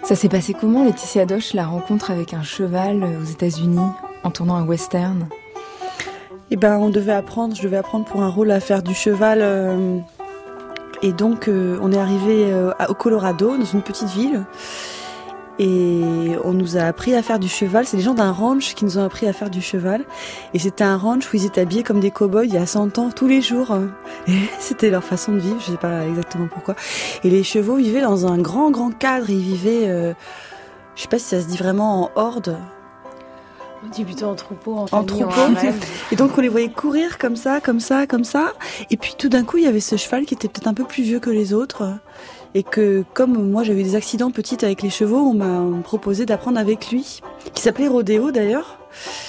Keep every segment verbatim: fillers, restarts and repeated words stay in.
Ça s'est passé comment, Laetitia Doche, la rencontre avec un cheval aux États-Unis en tournant un western ? Eh ben, on devait apprendre, je devais apprendre pour un rôle à faire du cheval. Euh, et donc, euh, on est arrivé euh, au Colorado, dans une petite ville. Et on nous a appris à faire du cheval. C'est les gens d'un ranch qui nous ont appris à faire du cheval. Et c'était un ranch où ils étaient habillés comme des cow-boys il y a cent ans, tous les jours. Et c'était leur façon de vivre, je sais pas exactement pourquoi. Et les chevaux vivaient dans un grand, grand cadre. Ils vivaient, euh, je sais pas si ça se dit vraiment en horde. On dit plutôt en troupeau, en En famille, troupeau. en rêve. Et donc on les voyait courir comme ça, comme ça, comme ça. Et puis tout d'un coup, il y avait ce cheval qui était peut-être un peu plus vieux que les autres. Et que comme moi j'avais eu des accidents petites avec les chevaux, on m'a proposé d'apprendre avec lui, qui s'appelait Rodéo d'ailleurs.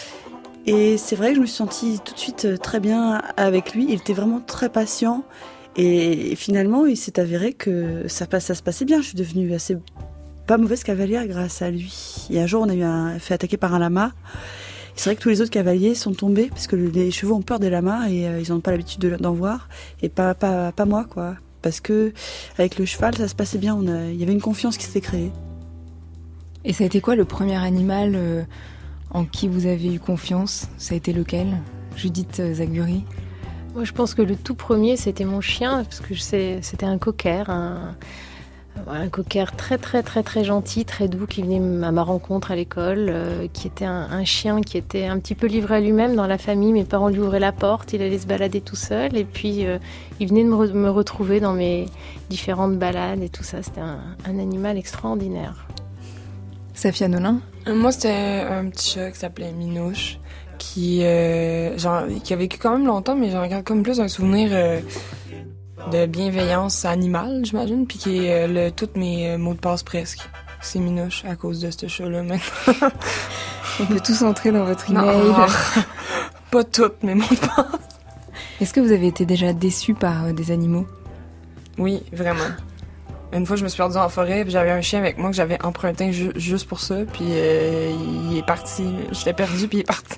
Et c'est vrai que je me suis sentie tout de suite très bien avec lui. Il était vraiment très patient. Et finalement, il s'est avéré que ça, ça se passait bien. Je suis devenue assez pas mauvaise cavalière grâce à lui. Et un jour, on a eu un, fait attaquer par un lama. C'est vrai que tous les autres cavaliers sont tombés parce que les chevaux ont peur des lamas et euh, ils n'ont pas l'habitude de, d'en voir. Et pas, pas, pas moi, quoi. Parce que avec le cheval, ça se passait bien. On a, il y avait une confiance qui s'était créée. Et ça a été quoi le premier animal euh, en qui vous avez eu confiance ? Ça a été lequel ? Judith Zaguri ? Moi, je pense que le tout premier, c'était mon chien, parce que c'est, c'était un cocker, un, un cocker très très très très gentil, très doux, qui venait à ma rencontre à l'école, euh, qui était un, un chien qui était un petit peu livré à lui-même dans la famille. Mes parents lui ouvraient la porte, il allait se balader tout seul, et puis euh, il venait de me, re- me retrouver dans mes différentes balades et tout ça. C'était un, un animal extraordinaire. Safia Nolin ? Moi, c'était un petit chat qui s'appelait Minouche, qui, euh, genre, qui a vécu quand même longtemps, mais j'en garde comme plus un souvenir euh, de bienveillance animale, j'imagine, puis qui est euh, le, tous mes euh, mots de passe presque. C'est Minouche à cause de ce chat-là maintenant. On peut tous entrer dans votre email. Non, pas toutes mes mots de passe. Est-ce que vous avez été déjà déçue par euh, des animaux ? Oui, vraiment. Une fois, je me suis perdue en forêt, puis j'avais un chien avec moi que j'avais emprunté ju- juste pour ça, puis euh, il est parti. J'étais perdue, puis il est parti.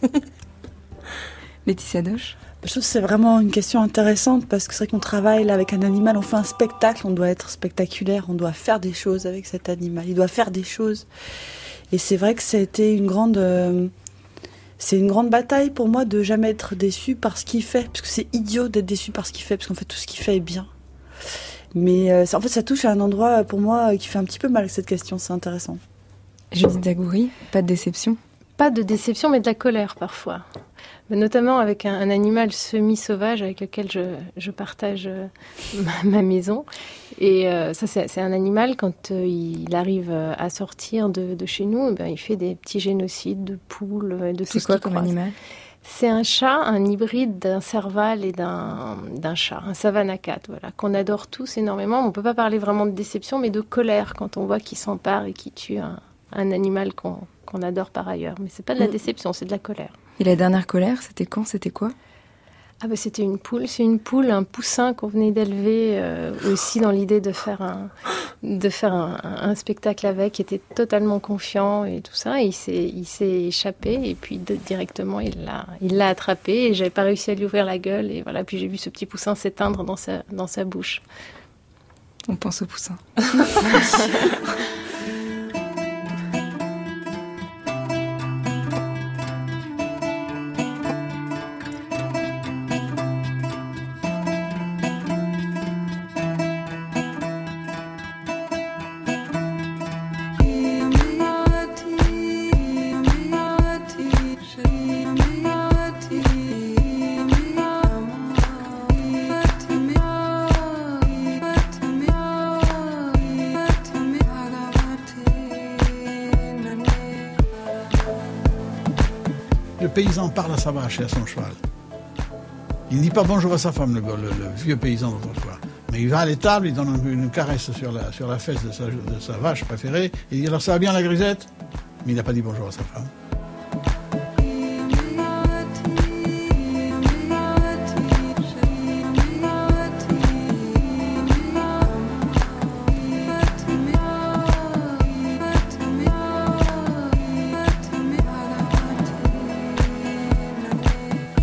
Laetitia Doche ? Je trouve que c'est vraiment une question intéressante parce que c'est vrai qu'on travaille là avec un animal, on fait un spectacle, on doit être spectaculaire, on doit faire des choses avec cet animal, il doit faire des choses. Et c'est vrai que ça a été une grande, euh, c'est une grande bataille pour moi de jamais être déçue par ce qu'il fait, parce que c'est idiot d'être déçu par ce qu'il fait, parce qu'en fait tout ce qu'il fait est bien. Mais euh, ça, en fait ça touche à un endroit pour moi qui fait un petit peu mal cette question, c'est intéressant. Judith Zaguri, pas de déception ? Pas de déception, mais de la colère parfois. Mais notamment avec un, un animal semi-sauvage avec lequel je, je partage euh, ma, ma maison. Et euh, ça, c'est, c'est un animal, quand euh, il arrive à sortir de, de chez nous, eh ben, il fait des petits génocides de poules, de tout C'est ce quoi qu'il comme croise. animal ? C'est un chat, un hybride d'un serval et d'un, d'un chat, un savannah cat, voilà, qu'on adore tous énormément. On ne peut pas parler vraiment de déception, mais de colère quand on voit qu'il s'empare et qu'il tue un, un animal qu'on, qu'on adore par ailleurs. Mais c'est pas de la déception, c'est de la colère. Et la dernière colère, c'était quand ? C'était quoi ? Ah bah c'était une poule, c'est une poule, un poussin qu'on venait d'élever euh, aussi dans l'idée de faire un de faire un, un spectacle avec, qui était totalement confiant et tout ça. Et il s'est il s'est échappé et puis de, directement il l'a il l'a attrapé et j'avais pas réussi à lui ouvrir la gueule et voilà, puis j'ai vu ce petit poussin s'éteindre dans sa dans sa bouche. On pense au poussin. Le paysan parle à sa vache et à son cheval. Il ne dit pas bonjour à sa femme, le, le, le vieux paysan d'autrefois. Mais il va à l'étable, il donne une caresse sur la, sur la fesse de sa, de sa vache préférée, et il dit alors ça va bien la grisette ? Mais il n'a pas dit bonjour à sa femme.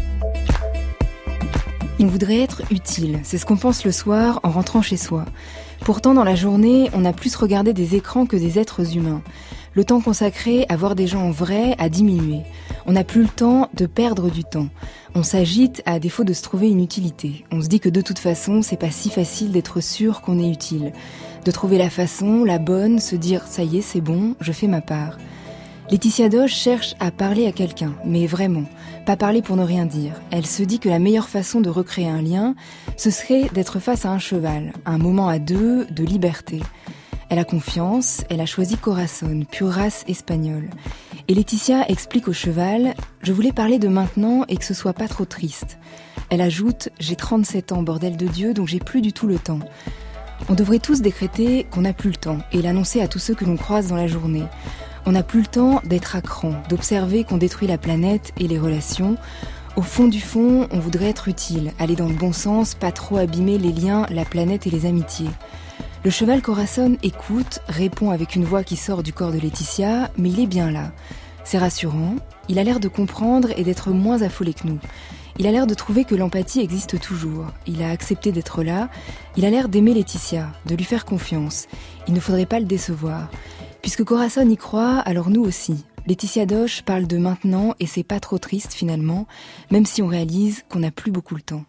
Il voudrait être utile, c'est ce qu'on pense le soir en rentrant chez soi. Pourtant, dans la journée, on a plus regardé des écrans que des êtres humains. Le temps consacré à voir des gens en vrai a diminué. On n'a plus le temps de perdre du temps. On s'agite à défaut de se trouver une utilité. On se dit que de toute façon, c'est pas si facile d'être sûr qu'on est utile. De trouver la façon, la bonne, se dire « ça y est, c'est bon, je fais ma part ». Laetitia Doche cherche à parler à quelqu'un, mais vraiment, pas parler pour ne rien dire. Elle se dit que la meilleure façon de recréer un lien, ce serait d'être face à un cheval, un moment à deux de liberté. Elle a confiance, elle a choisi Corazon, pure race espagnole. Et Laetitia explique au cheval « je voulais parler de maintenant et que ce soit pas trop triste ». Elle ajoute « j'ai trente-sept ans, bordel de Dieu, donc j'ai plus du tout le temps ». On devrait tous décréter qu'on n'a plus le temps et l'annoncer à tous ceux que l'on croise dans la journée. On n'a plus le temps d'être à cran, d'observer qu'on détruit la planète et les relations. Au fond du fond, on voudrait être utile, aller dans le bon sens, pas trop abîmer les liens, la planète et les amitiés. Le cheval Corazon écoute, répond avec une voix qui sort du corps de Laetitia, mais il est bien là. C'est rassurant, il a l'air de comprendre et d'être moins affolé que nous. Il a l'air de trouver que l'empathie existe toujours. Il a accepté d'être là. Il a l'air d'aimer Laetitia, de lui faire confiance. Il ne faudrait pas le décevoir. Puisque Corazon y croit, alors nous aussi. Laetitia Doche parle de maintenant et c'est pas trop triste finalement, même si on réalise qu'on n'a plus beaucoup le temps.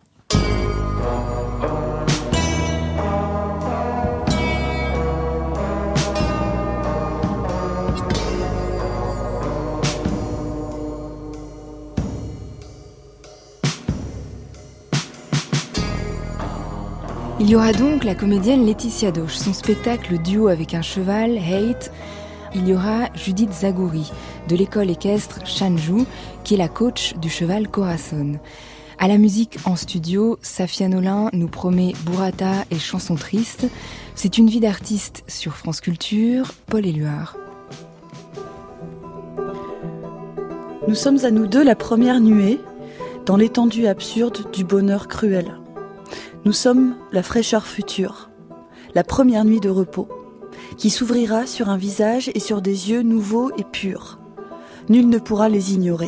Il y aura donc la comédienne Laetitia Doche, son spectacle duo avec un cheval, Hate. Il y aura Judith Zagouri, de l'école équestre Shanju, qui est la coach du cheval Corazon. À la musique en studio, Safia Nolin nous promet Burrata et chansons tristes. C'est une vie d'artiste sur France Culture, Paul Éluard. Nous sommes à nous deux la première nuée, dans l'étendue absurde du bonheur cruel. Nous sommes la fraîcheur future, la première nuit de repos, qui s'ouvrira sur un visage et sur des yeux nouveaux et purs. Nul ne pourra les ignorer.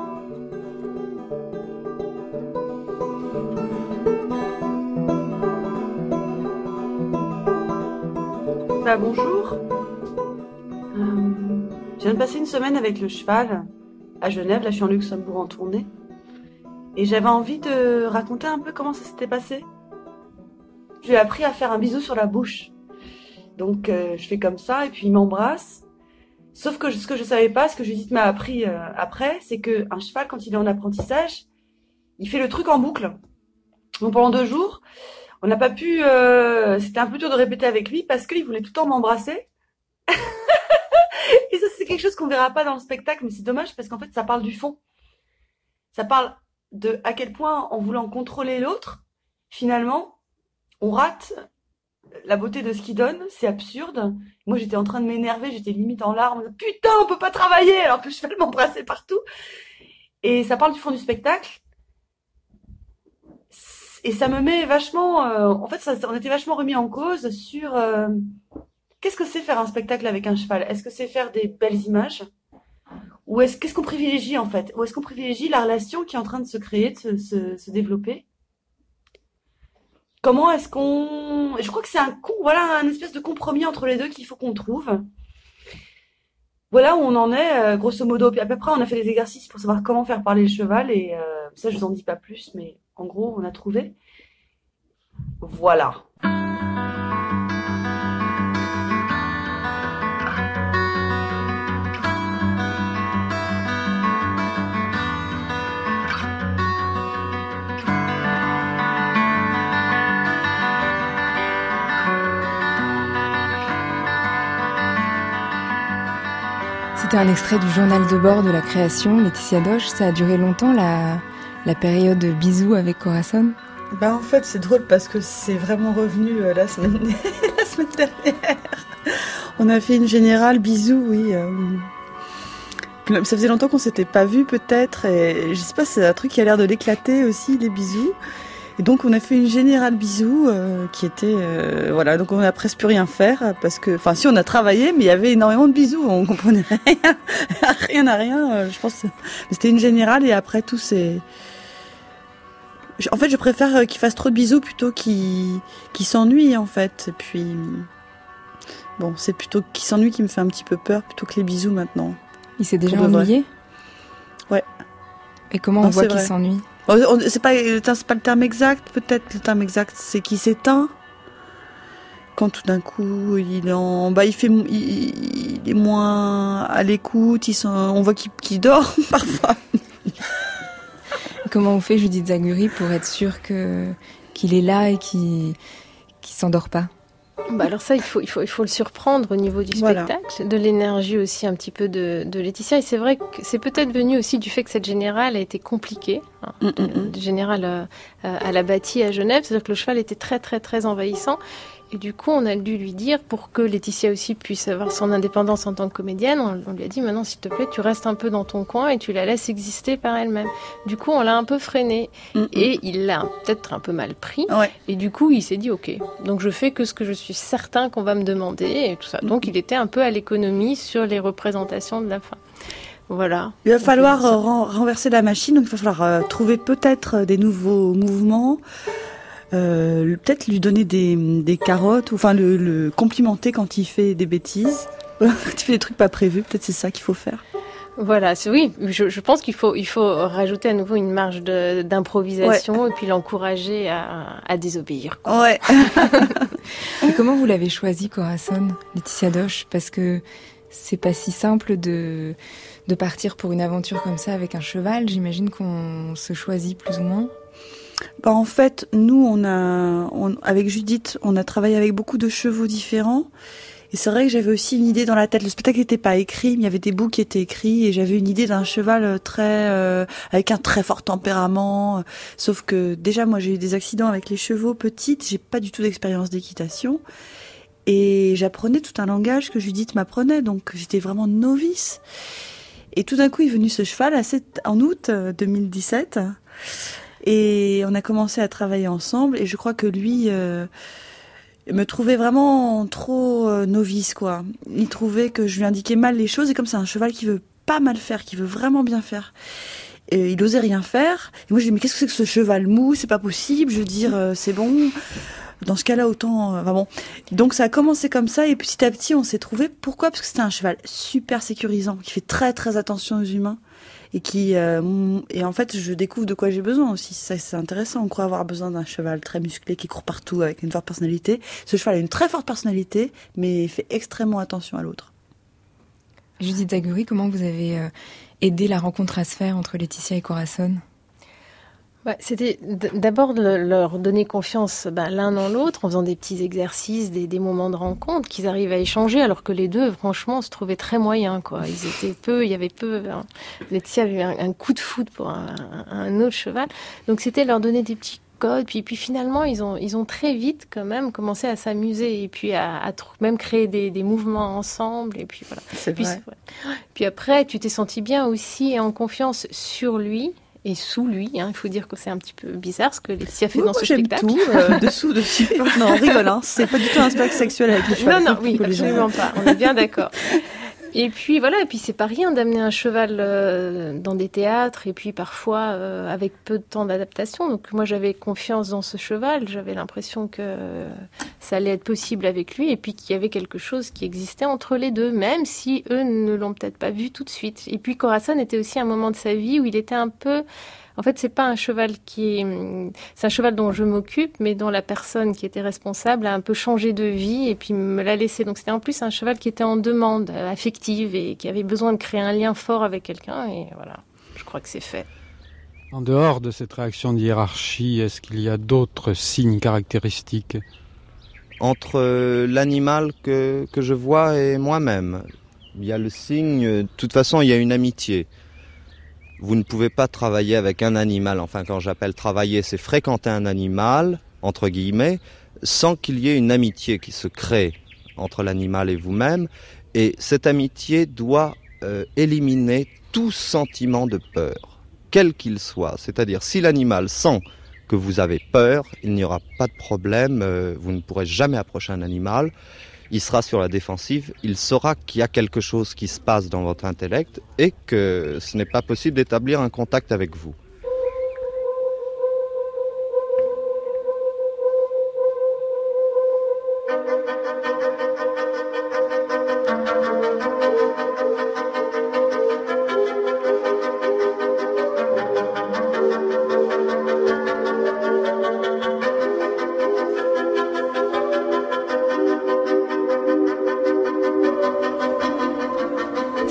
Bah bonjour. Euh, je viens de passer une semaine avec le cheval à Genève, là je suis en Luxembourg en tournée. Et j'avais envie de raconter un peu comment ça s'était passé. Je lui ai appris à faire un bisou sur la bouche. Donc euh, je fais comme ça et puis il m'embrasse. Sauf que ce que je savais pas, ce que Judith m'a appris euh, après, c'est qu'un cheval, quand il est en apprentissage, il fait le truc en boucle. Donc pendant deux jours, on n'a pas pu... Euh, c'était un peu dur de répéter avec lui parce qu'il voulait tout le temps m'embrasser. Et ça, c'est quelque chose qu'on verra pas dans le spectacle, mais c'est dommage parce qu'en fait, ça parle du fond. Ça parle de à quel point, en voulant contrôler l'autre, finalement, on rate la beauté de ce qu'il donne, c'est absurde. Moi, j'étais en train de m'énerver, j'étais limite en larmes. Putain, on peut pas travailler alors que le cheval m'embrassait partout. Et ça parle du fond du spectacle. Et ça me met vachement... Euh, en fait, ça, on était vachement remis en cause sur... Euh, qu'est-ce que c'est faire un spectacle avec un cheval ? Est-ce que c'est faire des belles images ? Ou est-ce qu'est-ce qu'on privilégie en fait ? Ou est-ce qu'on privilégie la relation qui est en train de se créer, de se, se, se développer ? Comment est-ce qu'on... Je crois que c'est un, voilà, un espèce de compromis entre les deux qu'il faut qu'on trouve. Voilà où on en est, euh, grosso modo. Puis à peu près, on a fait des exercices pour savoir comment faire parler le cheval. Et euh, ça, je vous en dis pas plus, mais en gros, on a trouvé. Voilà. C'était un extrait du journal de bord de la création, Laetitia Doche. Ça a duré longtemps, la, la période bisous avec Corazon ? Bah en fait, c'est drôle parce que c'est vraiment revenu euh, la, semaine... la semaine dernière. On a fait une générale bisous, oui. Euh... Ça faisait longtemps qu'on s'était pas vus peut-être. Et je sais pas, c'est un truc qui a l'air de l'éclater aussi, les bisous. Et donc on a fait une générale bisous euh, qui était euh, voilà, donc on a presque plus rien faire parce que enfin si on a travaillé mais il y avait énormément de bisous, on comprenait rien rien à rien, euh, je pense mais c'était une générale et après tout c'est En fait, je préfère qu'il fasse trop de bisous plutôt qu'il, qu'il s'ennuie, en fait. Et puis, bon, c'est plutôt qu'il s'ennuie qui me fait un petit peu peur, plutôt que les bisous maintenant. Il s'est déjà ennuyé ? Ouais. Et comment on non, voit qu'il vrai. s'ennuie ? C'est pas, c'est pas le terme exact, peut-être. Le terme exact, c'est qu'il s'éteint. Quand tout d'un coup, il est en, bah, il fait, il, il est moins à l'écoute. Il on voit qu'il, qu'il dort parfois. Comment on fait, Judith Zaguri, pour être sûr que, qu'il est là et qu'il ne s'endort pas ? Bah alors ça, il faut, il, faut, il faut le surprendre au niveau du spectacle, voilà. De l'énergie aussi un petit peu de, de Laetitia. Et c'est vrai que c'est peut-être venu aussi du fait que cette générale a été compliquée. Hein, mm -mm. De générale euh, à la bâtie à Genève, c'est-à-dire que le cheval était très très très envahissant. Et du coup, on a dû lui dire, pour que Laetitia aussi puisse avoir son indépendance en tant que comédienne, on, on lui a dit, maintenant, s'il te plaît, tu restes un peu dans ton coin et tu la laisses exister par elle-même. Du coup, on l'a un peu freinée. Mm-hmm. Et il l'a peut-être un peu mal pris. Ouais. Et du coup, il s'est dit, OK, donc je fais que ce que je suis certain qu'on va me demander et tout ça. Mm-hmm. Donc, il était un peu à l'économie sur les représentations de la fin. Voilà. Il va falloir euh, renverser la machine, donc il va falloir euh, trouver peut-être des nouveaux mouvements. Euh, peut-être lui donner des, des carottes, ou enfin le, le complimenter quand il fait des bêtises, quand il fait des trucs pas prévus, peut-être c'est ça qu'il faut faire. Voilà, c'est, oui, je, je pense qu'il faut, il faut rajouter à nouveau une marge de, d'improvisation ouais. Et puis l'encourager à, à désobéir. Quoi. Ouais. Et comment vous l'avez choisi, Corazon, Laetitia Doche ? Parce que c'est pas si simple de, de partir pour une aventure comme ça avec un cheval. J'imagine qu'on se choisit plus ou moins. Bah en fait, nous, on a, on, avec Judith, on a travaillé avec beaucoup de chevaux différents. Et c'est vrai que j'avais aussi une idée dans la tête. Le spectacle n'était pas écrit, mais il y avait des bouts qui étaient écrits. Et j'avais une idée d'un cheval très, euh, avec un très fort tempérament. Sauf que déjà, moi, j'ai eu des accidents avec les chevaux petites. J'ai pas du tout d'expérience d'équitation. Et j'apprenais tout un langage que Judith m'apprenait. Donc, j'étais vraiment novice. Et tout d'un coup, est venu ce cheval à sept, en août deux mille dix-sept. Et on a commencé à travailler ensemble et je crois que lui euh, me trouvait vraiment trop euh, novice, quoi. Il trouvait que je lui indiquais mal les choses et comme c'est un cheval qui veut pas mal faire, qui veut vraiment bien faire. Et il osait rien faire. Et moi je dis mais qu'est-ce que c'est que ce cheval mou ? C'est pas possible. Je veux dire euh, c'est bon. Dans ce cas-là autant. Euh, enfin bon. Donc ça a commencé comme ça et petit à petit on s'est trouvé. Pourquoi ? Parce que c'était un cheval super sécurisant qui fait très très attention aux humains. Et qui euh, et en fait je découvre de quoi j'ai besoin aussi. Ça c'est intéressant. On croit avoir besoin d'un cheval très musclé qui court partout avec une forte personnalité. Ce cheval a une très forte personnalité, mais fait extrêmement attention à l'autre. Judith Zaguri, comment vous avez euh, aidé la rencontre à se faire entre Laetitia et Corazon ? Bah, c'était d'abord de leur donner confiance bah, l'un dans l'autre en faisant des petits exercices, des, des moments de rencontre, qu'ils arrivent à échanger, alors que les deux, franchement, se trouvaient très moyens, quoi. Ils étaient peu, il y avait peu. Hein. Laetitia avait un, un coup de foudre pour un, un autre cheval, donc c'était leur donner des petits codes. Puis, puis finalement, ils ont, ils ont très vite quand même commencé à s'amuser et puis à, à même créer des, des mouvements ensemble. Et puis voilà. C'est puis, vrai. C'est, puis après, tu t'es senti bien aussi et en confiance sur lui. Et sous lui, hein, il faut dire que c'est un petit peu bizarre ce que Laetitia fait oui, dans moi ce j'aime spectacle. Tout, euh, dessous, dessus. Non, on rigole, hein. C'est pas du tout un spectacle sexuel avec les chevaux. Non, non, oui, absolument pas. On est bien d'accord. Et puis voilà, et puis c'est pas rien d'amener un cheval euh, dans des théâtres et puis parfois euh, avec peu de temps d'adaptation. Donc moi j'avais confiance dans ce cheval, j'avais l'impression que euh, ça allait être possible avec lui et puis qu'il y avait quelque chose qui existait entre les deux, même si eux ne l'ont peut-être pas vu tout de suite. Et puis Corazon était aussi un moment de sa vie où il était un peu... En fait, c'est pas un cheval qui est... C'est un cheval dont je m'occupe, mais dont la personne qui était responsable a un peu changé de vie et puis me l'a laissé. Donc c'était en plus un cheval qui était en demande affective et qui avait besoin de créer un lien fort avec quelqu'un. Et voilà, je crois que c'est fait. En dehors de cette réaction de hiérarchie, est-ce qu'il y a d'autres signes caractéristiques ? Entre l'animal que, que je vois et moi-même, il y a le signe... De toute façon, il y a une amitié. Vous ne pouvez pas travailler avec un animal, enfin quand j'appelle travailler, c'est fréquenter un animal, entre guillemets, sans qu'il y ait une amitié qui se crée entre l'animal et vous-même. Et cette amitié doit euh, éliminer tout sentiment de peur, quel qu'il soit. C'est-à-dire si l'animal sent que vous avez peur, il n'y aura pas de problème, euh, vous ne pourrez jamais approcher un animal. Il sera sur la défensive, il saura qu'il y a quelque chose qui se passe dans votre intellect et que ce n'est pas possible d'établir un contact avec vous.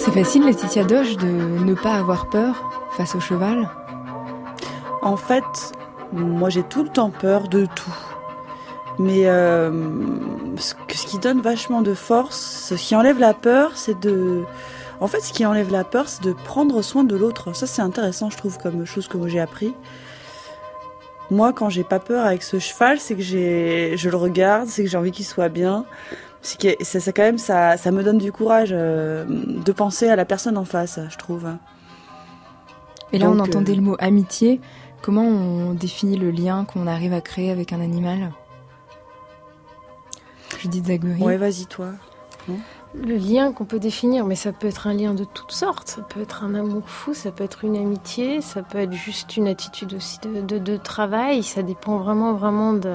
C'est facile, Laetitia Doche, de ne pas avoir peur face au cheval ? En fait, moi j'ai tout le temps peur de tout. Mais euh, ce, ce qui donne vachement de force, ce qui enlève la peur, c'est de... En fait, ce qui enlève la peur, c'est de prendre soin de l'autre. Ça, c'est intéressant, je trouve, comme chose que j'ai appris. Moi, quand j'ai pas peur avec ce cheval, c'est que j'ai, je le regarde, c'est que j'ai envie qu'il soit bien. C'est que ça, ça quand même, ça, ça me donne du courage euh, de penser à la personne en face, je trouve. Et là, Donc, on entendait euh... le mot amitié. Comment on définit le lien qu'on arrive à créer avec un animal ? Judith Zagouri. Ouais, vas-y, toi. Non ? Le lien qu'on peut définir, mais ça peut être un lien de toutes sortes. Ça peut être un amour fou, ça peut être une amitié, ça peut être juste une attitude aussi de, de, de travail. Ça dépend vraiment, vraiment de,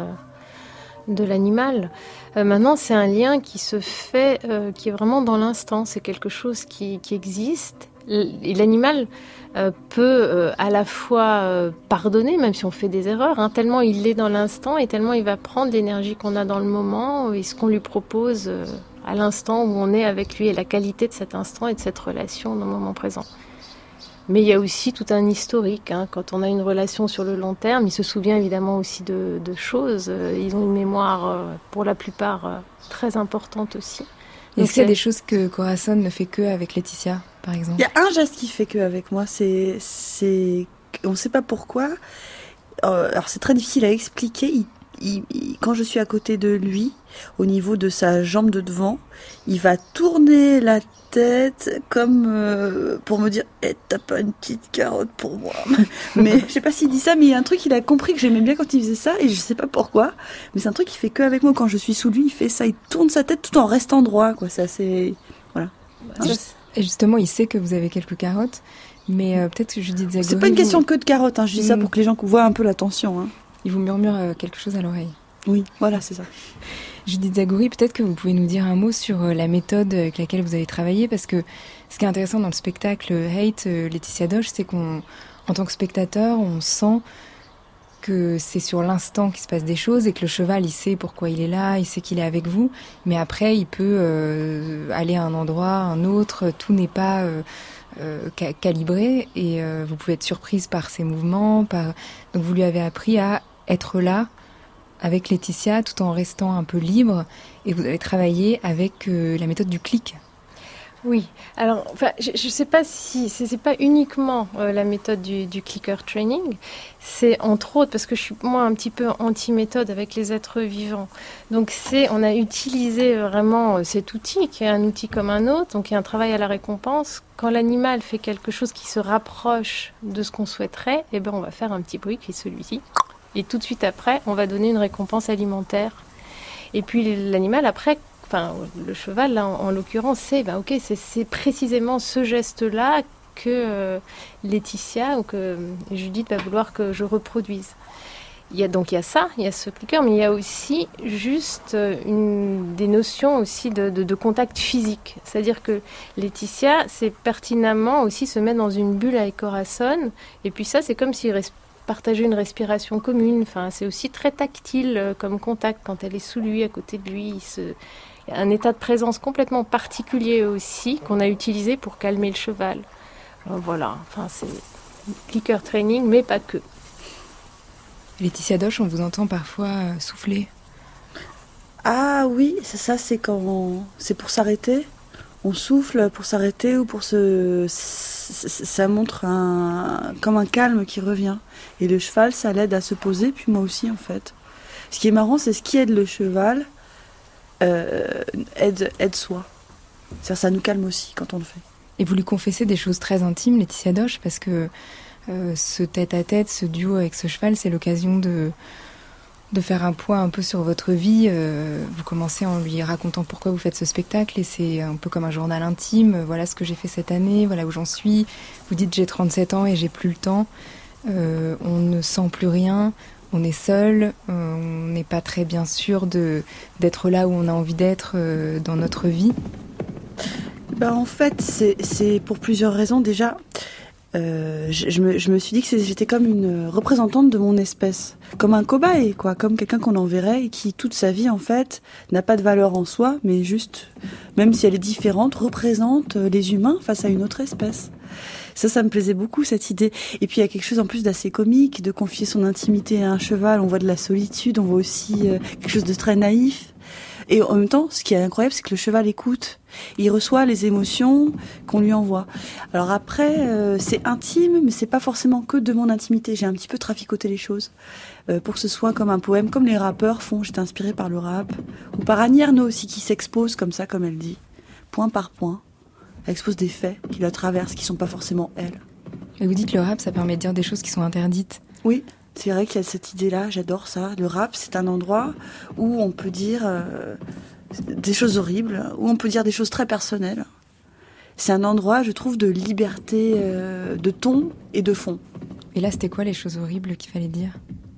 de l'animal. Euh, maintenant, c'est un lien qui se fait, euh, qui est vraiment dans l'instant. C'est quelque chose qui, qui existe. Et l'animal euh, peut euh, à la fois euh, pardonner, même si on fait des erreurs, hein, tellement il est dans l'instant et tellement il va prendre l'énergie qu'on a dans le moment et ce qu'on lui propose euh, à l'instant où on est avec lui et la qualité de cet instant et de cette relation dans le moment présent. Mais il y a aussi tout un historique. Hein, quand on a une relation sur le long terme, il se souvient évidemment aussi de, de choses. Ils ont une mémoire, euh, pour la plupart, euh, très importante aussi. Est-ce qu'il y a des choses que Corazon ne fait que avec Laetitia, par exemple ? Il y a un geste qu'il fait que avec moi, c'est, c'est, on ne sait pas pourquoi. Euh, alors c'est très difficile à expliquer. Il, il, il, quand je suis à côté de lui, au niveau de sa jambe de devant, il va tourner la tête comme euh, pour me dire hey, « t'as pas une petite carotte pour moi ?» Mais je sais pas s'il dit ça, mais il y a un truc qu'il a compris que j'aimais bien quand il faisait ça, et je sais pas pourquoi, mais c'est un truc qu'il fait que avec moi. Quand je suis sous lui, il fait ça, il tourne sa tête tout en restant droit, quoi. C'est assez... Voilà. Hein et justement, il sait que vous avez quelques carottes, mais euh, peut-être que Judith Zagouri... C'est pas une question que de carottes, hein. Je dis mmh. ça pour que les gens voient un peu la tension. Hein. Il vous murmure euh, quelque chose à l'oreille. Oui, voilà, c'est ça. Judith Zagouri, peut-être que vous pouvez nous dire un mot sur la méthode avec laquelle vous avez travaillé, parce que ce qui est intéressant dans le spectacle Hate, Laetitia Doche, c'est qu'on, en tant que spectateur, on sent que c'est sur l'instant qu'il se passe des choses et que le cheval, il sait pourquoi il est là, il sait qu'il est avec vous, mais après, il peut euh, aller à un endroit, à un autre, tout n'est pas euh, euh, ca- calibré et euh, vous pouvez être surprise par ses mouvements, par... donc vous lui avez appris à être là, avec Laetitia, tout en restant un peu libre, et vous avez travaillé avec euh, la méthode du clic. Oui, alors enfin, je ne sais pas si c'est, c'est pas uniquement euh, la méthode du, du clicker training, c'est entre autres parce que je suis moi un petit peu anti-méthode avec les êtres vivants. Donc c'est, on a utilisé vraiment euh, cet outil qui est un outil comme un autre, donc il y a un travail à la récompense. Quand l'animal fait quelque chose qui se rapproche de ce qu'on souhaiterait, eh ben on va faire un petit bruit qui est celui-ci. Et tout de suite après, on va donner une récompense alimentaire. Et puis l'animal, après, enfin le cheval, là, en, en l'occurrence, c'est, ben, ok, c'est, c'est précisément ce geste-là que euh, Laetitia ou que Judith va vouloir que je reproduise. Il y a, donc il y a ça, il y a ce clicker, mais il y a aussi juste une, des notions aussi de, de, de contact physique. C'est-à-dire que Laetitia, c'est pertinemment aussi se mettre dans une bulle avec Corazon. Et puis ça, c'est comme s'il respire. Partager une respiration commune, enfin, c'est aussi très tactile euh, comme contact quand elle est sous lui, à côté de lui. Il, se... il y a un état de présence complètement particulier aussi qu'on a utilisé pour calmer le cheval. Alors, voilà, enfin, c'est clicker training, mais pas que. Laetitia Doche, on vous entend parfois euh, souffler. Ah oui, c'est ça, c'est quand on... c'est pour s'arrêter. On souffle pour s'arrêter ou pour se... Ça montre un... comme un calme qui revient. Et le cheval, ça l'aide à se poser, puis moi aussi en fait. Ce qui est marrant, c'est ce qui aide le cheval, euh, aide, aide soi. C'est-à-dire, ça nous calme aussi quand on le fait. Et vous lui confessez des choses très intimes, Laetitia Doche, parce que euh, ce tête-à-tête, ce duo avec ce cheval, c'est l'occasion de... de faire un point un peu sur votre vie. Euh, vous commencez en lui racontant pourquoi vous faites ce spectacle et c'est un peu comme un journal intime. Voilà ce que j'ai fait cette année, voilà où j'en suis. Vous dites j'ai trente-sept ans et j'ai plus le temps. Euh, on ne sent plus rien, on est seul, euh, on n'est pas très bien sûr de, d'être là où on a envie d'être euh, dans notre vie. Ben en fait, c'est, c'est pour plusieurs raisons. Déjà, euh, je, je, me, je me suis dit que c'est, j'étais comme une représentante de mon espèce, comme un cobaye, quoi, comme quelqu'un qu'on enverrait et qui toute sa vie en fait n'a pas de valeur en soi, mais juste, même si elle est différente, représente les humains face à une autre espèce. Ça, ça me plaisait beaucoup, cette idée. Et puis, il y a quelque chose en plus d'assez comique, de confier son intimité à un cheval. On voit de la solitude, on voit aussi euh, quelque chose de très naïf. Et en même temps, ce qui est incroyable, c'est que le cheval écoute. Il reçoit les émotions qu'on lui envoie. Alors après, euh, c'est intime, mais c'est pas forcément que de mon intimité. J'ai un petit peu traficoté les choses euh, pour que ce soit comme un poème, comme les rappeurs font. J'étais inspirée par le rap. Ou par Annie Ernaux aussi, qui s'expose comme ça, comme elle dit, point par point. Elle expose des faits qui la traversent, qui sont pas forcément elle. Et vous dites que le rap, ça permet de dire des choses qui sont interdites. Oui, c'est vrai qu'il y a cette idée-là, j'adore ça. Le rap, c'est un endroit où on peut dire euh, des choses horribles, où on peut dire des choses très personnelles. C'est un endroit, je trouve, de liberté euh, de ton et de fond. Et là, c'était quoi les choses horribles qu'il fallait dire ?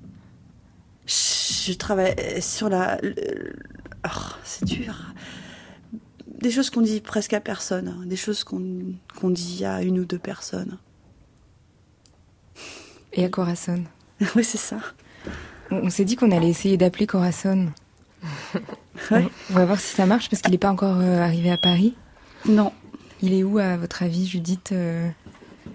Je travaille sur la... Oh, c'est dur. Des choses qu'on dit presque à personne, des choses qu'on, qu'on dit à une ou deux personnes. Et à Corazon. Oui, c'est ça. On, on s'est dit qu'on allait essayer d'appeler Corazon. Ouais. On va voir si ça marche, parce qu'il n'est pas encore euh, arrivé à Paris. Non. Il est où, à votre avis, Judith euh, Zaguri ?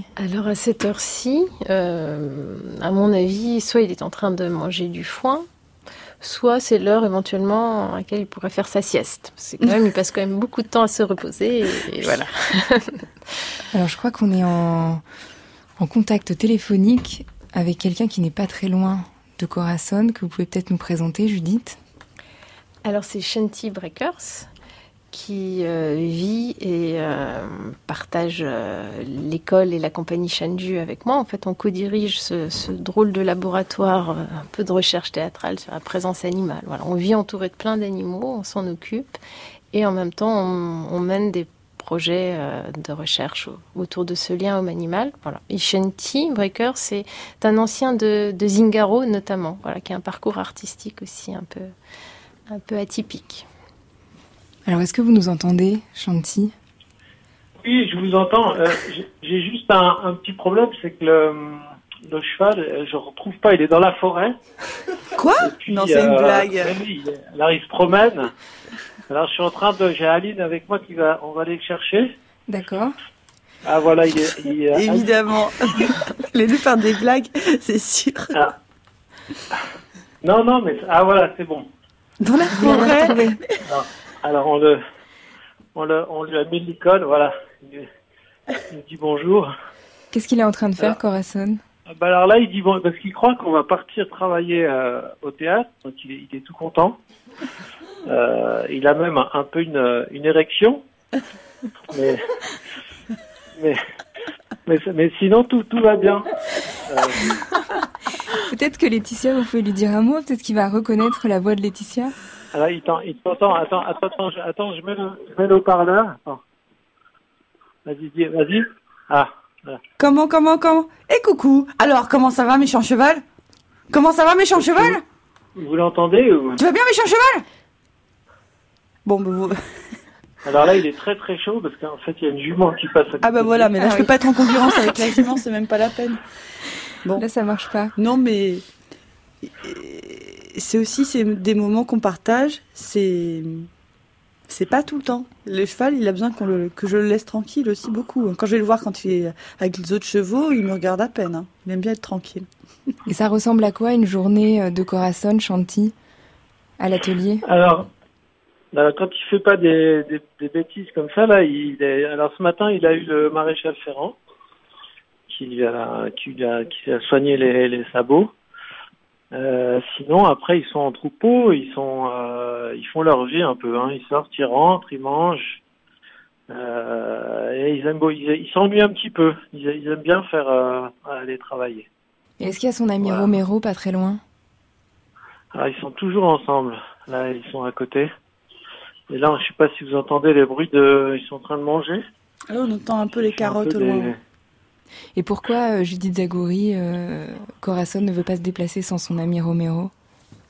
Alors, à cette heure-ci, euh, à mon avis, soit il est en train de manger du foin, soit c'est l'heure éventuellement à laquelle il pourrait faire sa sieste. C'est quand même, il passe quand même beaucoup de temps à se reposer, et, et voilà. Alors, je crois qu'on est en, en contact téléphonique avec quelqu'un qui n'est pas très loin de Corazon, que vous pouvez peut-être nous présenter, Judith. Alors, c'est Shanti Breakers, qui euh, vit et euh, partage euh, l'école et la compagnie Shanju avec moi. En fait, on co-dirige ce, ce drôle de laboratoire, euh, un peu de recherche théâtrale sur la présence animale. Voilà, on vit entouré de plein d'animaux, on s'en occupe, et en même temps, on, on mène des projets euh, de recherche autour de ce lien homme-animal. Voilà. Et Shanti Breaker, c'est un ancien de, de Zingaro, notamment, voilà, qui a un parcours artistique aussi un peu, un peu atypique. Alors, est-ce que vous nous entendez, Shanti ? Oui, je vous entends. Euh, j'ai, j'ai juste un, un petit problème, c'est que le, le cheval, je ne retrouve pas, il est dans la forêt. Quoi ? Puis, non, c'est euh, une blague. Oui, alors il se promène. Alors je suis en train de... J'ai Aline avec moi qui va... On va aller le chercher. D'accord. Ah voilà, il est... Il est évidemment. Les deux faire des blagues, c'est sûr. Ah. Non, non, mais... Ah voilà, c'est bon. Dans la forêt. Alors, alors on le... On, le, on lui a mis l'icône, voilà. Il, il dit bonjour. Qu'est-ce qu'il est en train de faire, alors, Corazon ? bah alors là, il dit bon, parce qu'il croit qu'on va partir travailler euh, au théâtre, donc il est, il est tout content. Euh, il a même un, un peu une, une érection, mais mais mais, mais sinon tout tout va bien. Euh... Peut-être que Laetitia, vous pouvez lui dire un mot. Peut-être qu'il va reconnaître la voix de Laetitia. Alors il t'entend, il t'entend. Attends, attends, attends, je, attends, je mets le, je mets le haut-parleur. Attends. Vas-y, dis, vas-y. Ah. Voilà. Comment, comment, comment ? Et coucou. Alors, comment ça va, méchant cheval ? Comment ça va, méchant cheval ? Vous, vous l'entendez ou... Tu vas bien, méchant cheval ? Bon, ben vous... Alors là, il est très très chaud parce qu'en fait, il y a une jument qui passe. À ah bah voilà, mais là, ah, je oui. peux pas être en concurrence avec la jument, c'est même pas la peine. Bon. Là, ça marche pas. Non, mais c'est aussi c'est des moments qu'on partage. C'est c'est pas tout le temps. Le cheval, il a besoin qu'on le... que je le laisse tranquille aussi beaucoup. Quand je vais le voir quand il est avec les autres chevaux, il me regarde à peine. Hein. Il aime bien être tranquille. Et ça ressemble à quoi une journée de Corazon, Shanti, à l'atelier ? Alors. Alors, quand il fait pas des, des, des bêtises comme ça, là, il est, alors ce matin, il a eu le maréchal Ferrand, qui a, qui a, qui a soigné les, les sabots. Euh, sinon, après, ils sont en troupeau, ils sont, euh, ils font leur vie un peu, hein. Ils sortent, ils rentrent, ils mangent, euh, et ils aiment, ils, ils s'ennuient un petit peu. Ils, ils aiment bien faire, euh, aller travailler. Et est-ce qu'il y a son ami voilà. Romero, pas très loin ? Alors, ils sont toujours ensemble. Là, ils sont à côté. Et là, je sais pas si vous entendez les bruits de... Ils sont en train de manger. Là, on entend un peu les carottes au loin. Des... Et pourquoi euh, Judith Zaguri, euh, Corazon ne veut pas se déplacer sans son ami Romero ?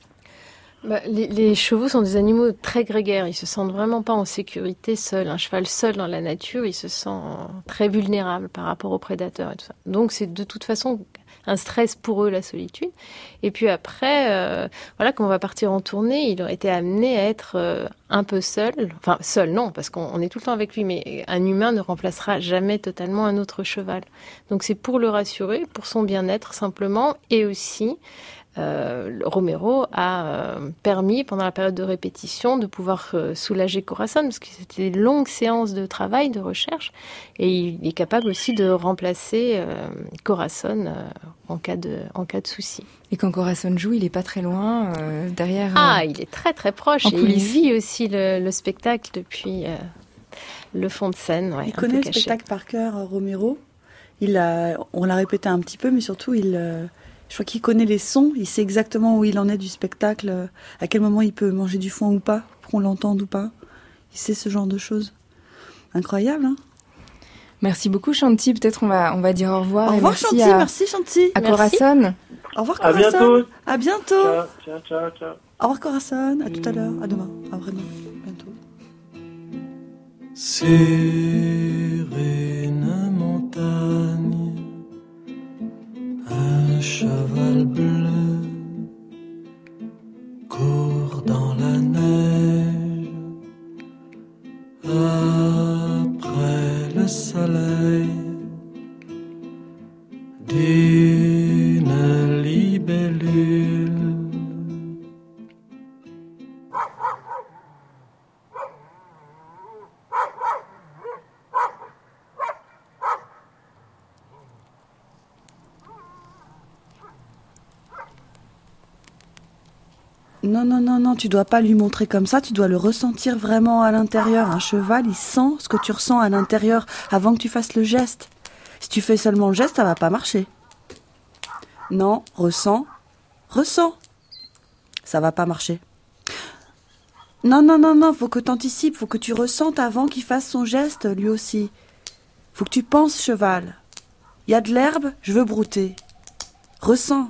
Bah, les, les chevaux sont des animaux très grégaires. Ils se sentent vraiment pas en sécurité seuls. Un cheval seul dans la nature, il se sent très vulnérable par rapport aux prédateurs et tout ça. Donc c'est de toute façon un stress pour eux, la solitude. Et puis après, euh, voilà, quand on va partir en tournée, il aurait été amené à être euh, un peu seul. Enfin, seul, non, parce qu'on on est tout le temps avec lui, mais un humain ne remplacera jamais totalement un autre cheval. Donc c'est pour le rassurer, pour son bien-être simplement, et aussi... Euh, Romero a euh, permis pendant la période de répétition de pouvoir euh, soulager Corazon parce que c'était des longues séances de travail, de recherche, et il est capable aussi de remplacer euh, Corazon euh, en cas de en cas de souci. Et quand Corazon joue, il est pas très loin euh, derrière. Ah, euh, il est très très proche et il vit aussi le, le spectacle depuis euh, le fond de scène. Ouais, il un connaît peu le caché. spectacle par cœur, Romero. Il a, on l'a répété un petit peu, mais surtout il. Euh... Je crois qu'il connaît les sons, il sait exactement où il en est du spectacle, à quel moment il peut manger du foin ou pas, pour qu'on l'entende ou pas. Il sait ce genre de choses. Incroyable, hein? Merci beaucoup, Chanty. Peut-être on va, on va dire au revoir. Au revoir, merci Chanty, à, merci, Chanty. à Corazon. Au revoir, À Corazon. bientôt. À bientôt. Ciao, ciao, ciao, ciao. Au revoir, Corazon. À tout à l'heure. À demain. À vraiment. Bientôt. Séréne montagne, un cheval bleu court dans la neige après le soleil d'une libellule. Non, non, non, non, tu dois pas lui montrer comme ça, tu dois le ressentir vraiment à l'intérieur. Un cheval, il sent ce que tu ressens à l'intérieur avant que tu fasses le geste. Si tu fais seulement le geste, ça va pas marcher. Non, ressens, ressens. Ça va pas marcher. Non, non, non, non, faut que tu anticipes, faut que tu ressentes avant qu'il fasse son geste, lui aussi. Faut que tu penses, cheval. Il y a de l'herbe, je veux brouter. Ressens.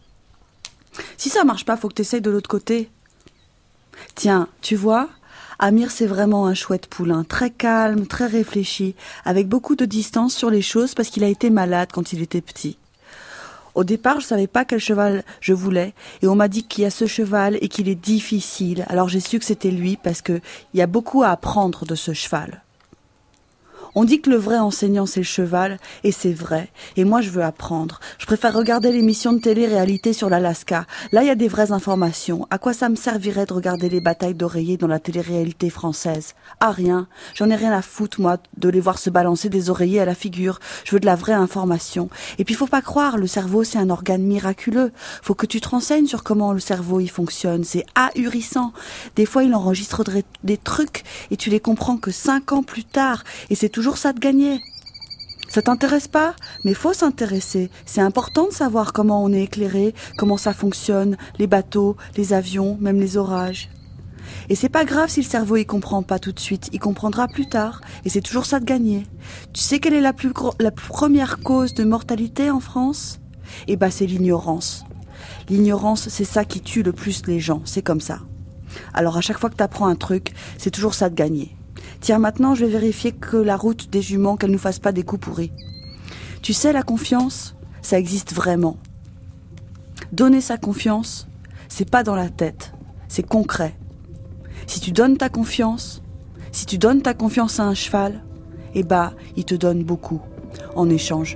Si ça marche pas, faut que tu essayes de l'autre côté. Tiens, tu vois, Amir c'est vraiment un chouette poulain, très calme, très réfléchi, avec beaucoup de distance sur les choses parce qu'il a été malade quand il était petit. Au départ, je savais pas quel cheval je voulais et on m'a dit qu'il y a ce cheval et qu'il est difficile. Alors j'ai su que c'était lui parce que il y a beaucoup à apprendre de ce cheval. On dit que le vrai enseignant, c'est le cheval, et c'est vrai. Et moi, je veux apprendre. Je préfère regarder l'émission de télé-réalité sur l'Alaska. Là, il y a des vraies informations. À quoi ça me servirait de regarder les batailles d'oreillers dans la télé-réalité française? Ah, rien. J'en ai rien à foutre, moi, de les voir se balancer des oreillers à la figure. Je veux de la vraie information. Et puis, faut pas croire, le cerveau, c'est un organe miraculeux. Faut que tu te renseignes sur comment le cerveau, il fonctionne. C'est ahurissant. Des fois, il enregistre des trucs, et tu les comprends que cinq ans plus tard. Et c'est toujours ça de gagner. Ça t'intéresse pas? Mais faut s'intéresser. C'est important de savoir comment on est éclairé, comment ça fonctionne, les bateaux, les avions, même les orages. Et c'est pas grave si le cerveau il comprend pas tout de suite, il comprendra plus tard, et c'est toujours ça de gagner. Tu sais quelle est la plus gro- la première cause de mortalité en France? Eh ben c'est l'ignorance. L'ignorance, c'est ça qui tue le plus les gens, c'est comme ça. Alors à chaque fois que t'apprends un truc, c'est toujours ça de gagner. Tiens, maintenant, je vais vérifier que la route des juments, qu'elle ne nous fasse pas des coups pourris. Tu sais, la confiance, ça existe vraiment. Donner sa confiance, c'est pas dans la tête, c'est concret. Si tu donnes ta confiance, si tu donnes ta confiance à un cheval, eh ben, il te donne beaucoup en échange.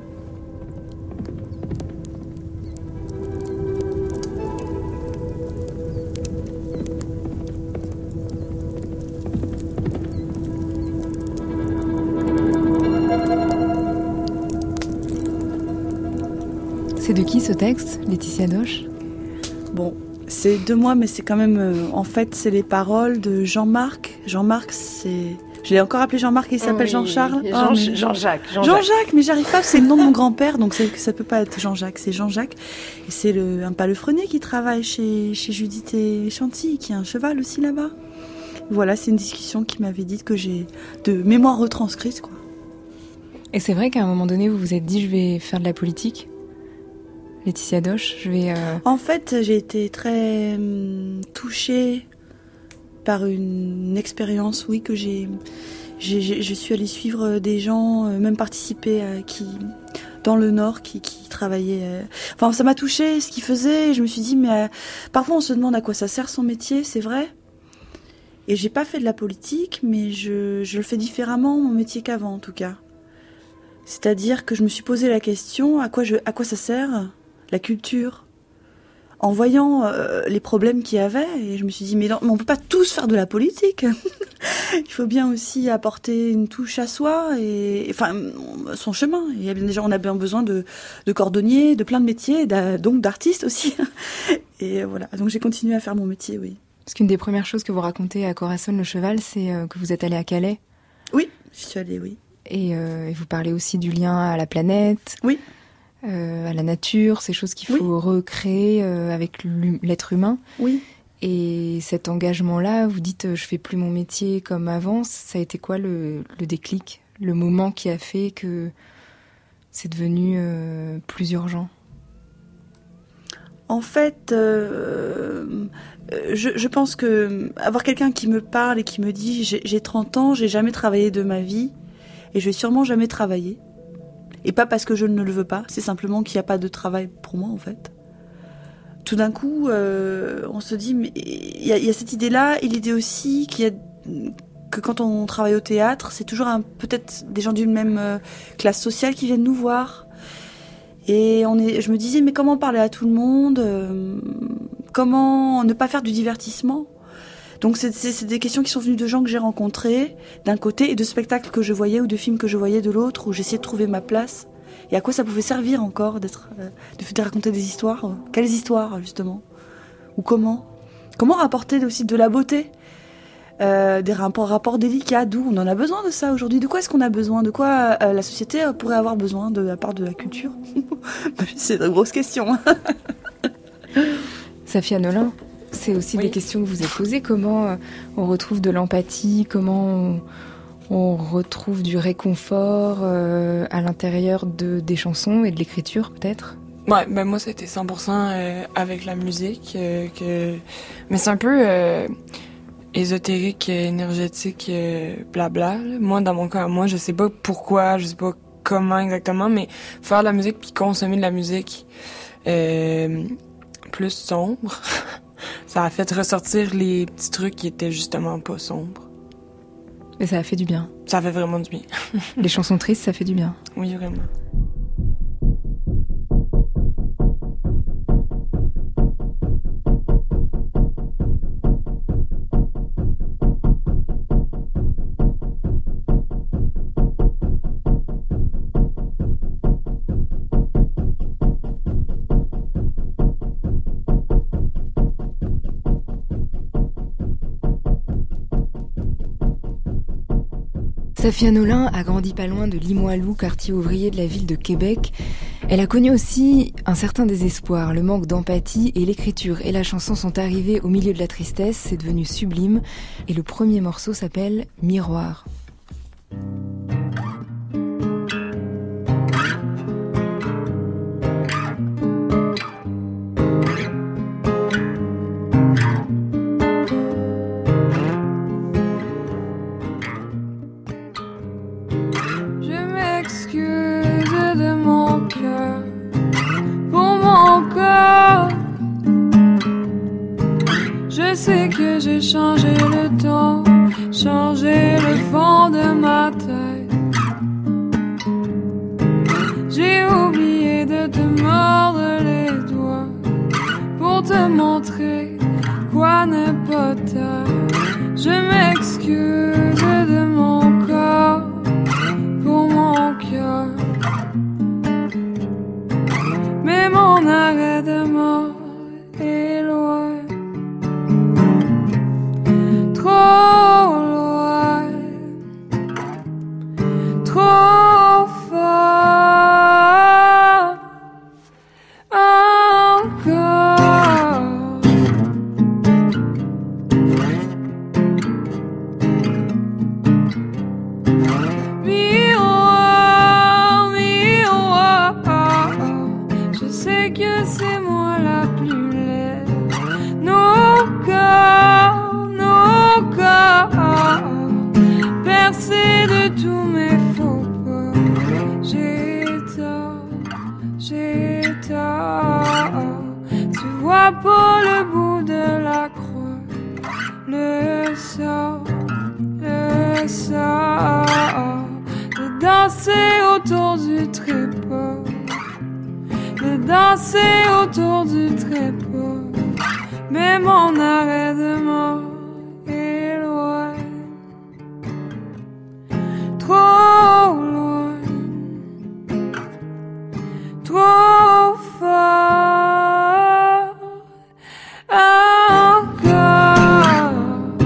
C'est de qui ce texte, Laetitia Doche? Bon, c'est de moi, mais c'est quand même... Euh, en fait, c'est les paroles de Jean-Marc. Jean-Marc, c'est... Je l'ai encore appelé Jean-Marc, il s'appelle Oui, Jean-Charles. Jean, Oh, mais... Jean-Jacques. Jean-Jacques, Jean-Jacques, mais j'arrive pas, c'est le nom de mon grand-père, donc c'est, ça peut pas être Jean-Jacques, c'est Jean-Jacques. Et c'est le, un palefrenier qui travaille chez, chez Judith et Chanty, qui a un cheval aussi là-bas. Voilà, c'est une discussion qui m'avait dit que j'ai de mémoire retranscrite, quoi. Et c'est vrai qu'à un moment donné, vous vous êtes dit, je vais faire de la politique? Laetitia Doche, je vais... Euh... En fait, j'ai été très hum, touchée par une expérience, oui, que j'ai... j'ai, j'ai je suis allée suivre des gens, euh, même participer à qui... dans le Nord, qui, qui travaillaient... Euh... Enfin, ça m'a touchée, ce qu'ils faisaient, et je me suis dit, mais euh, parfois on se demande à quoi ça sert son métier, c'est vrai. Et j'ai pas fait de la politique, mais je, je le fais différemment, mon métier, qu'avant, en tout cas. C'est-à-dire que je me suis posé la question, à quoi, je, à quoi ça sert la culture, en voyant euh, les problèmes qu'il y avait, et je me suis dit, mais, non, mais on peut pas tous faire de la politique. Il faut bien aussi apporter une touche à soi, et enfin, son chemin. Il y a bien déjà, on a bien besoin de, de cordonniers, de plein de métiers, donc d'artistes aussi. Et voilà, donc j'ai continué à faire mon métier, oui. Parce qu'une des premières choses que vous racontez à Corazon le Cheval, c'est que vous êtes allé à Calais. Oui, j'y suis allée, oui. Et, euh, et vous parlez aussi du lien à la planète. Oui. Euh, à la nature, ces choses qu'il faut oui. recréer euh, avec l'être humain. Oui. Et cet engagement-là, vous dites euh, je fais plus mon métier comme avant, ça a été quoi le, le déclic, le moment qui a fait que c'est devenu euh, plus urgent? En fait, euh, je, je pense que avoir quelqu'un qui me parle et qui me dit j'ai, j'ai trente ans, j'ai jamais travaillé de ma vie et je vais sûrement jamais travailler. Et pas parce que je ne le veux pas, c'est simplement qu'il n'y a pas de travail pour moi, en fait. Tout d'un coup, euh, on se dit, mais il y, y a cette idée-là, et l'idée aussi qu'il y a, que quand on travaille au théâtre, c'est toujours un, peut-être des gens d'une même euh, classe sociale qui viennent nous voir. Et on est, je me disais, mais comment parler à tout le monde euh, comment ne pas faire du divertissement? Donc c'est, c'est, c'est des questions qui sont venues de gens que j'ai rencontrés d'un côté et de spectacles que je voyais ou de films que je voyais de l'autre, où j'essayais de trouver ma place et à quoi ça pouvait servir encore d'être, euh, de, de raconter des histoires. Euh, quelles histoires justement? Ou comment? Comment rapporter aussi de la beauté, euh, des rapports, rapports délicats? D'où on en a besoin de ça aujourd'hui? De quoi est-ce qu'on a besoin? De quoi euh, la société pourrait avoir besoin de la part de la culture? C'est une grosse question. Safia Nolin, c'est aussi oui. des questions que vous avez posées. Comment euh, on retrouve de l'empathie? Comment on, on retrouve du réconfort euh, à l'intérieur de, des chansons et de l'écriture, peut-être? Ouais, ben moi, c'était cent pour cent euh, avec la musique. Euh, que... Mais c'est un peu euh, ésotérique, énergétique, euh, blabla. Là. Moi, dans mon cas, moi, je sais pas pourquoi, je sais pas comment exactement, mais faire de la musique puis consommer de la musique euh, plus sombre... Ça a fait ressortir les petits trucs qui étaient justement pas sombres. Et ça a fait du bien. Ça fait vraiment du bien. Les chansons tristes, ça fait du bien. Oui, vraiment. Safia Nolin a grandi pas loin de Limoilou, quartier ouvrier de la ville de Québec. Elle a connu aussi un certain désespoir, le manque d'empathie, et l'écriture et la chanson sont arrivées au milieu de la tristesse, c'est devenu sublime, et le premier morceau s'appelle Miroir. J'ai changé le temps, changé le fond de ma tête. J'ai oublié de te mordre les doigts pour te montrer quoi ne pas taire. Je m'excuse de mon corps pour mon cœur, mais mon arrêt de mort est loin. Trop loin, trop fort, encore. c'est moi la plus laide. Nos corps, nos corps, percés de tous mes faux pas. J'ai tort, j'ai tort. Tu vois pas le bout de la croix, le sort, le sort de danser autour du trépas, de danser autour du trépas. Mais mon arrêt de mort est loin, trop loin, trop fort encore.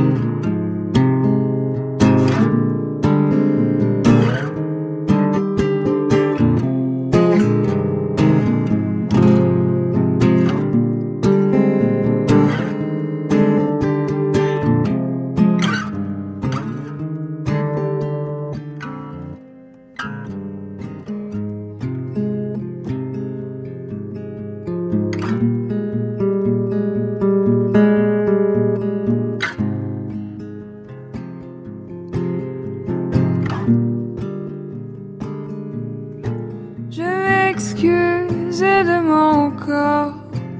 Je m'excuse de mon corps.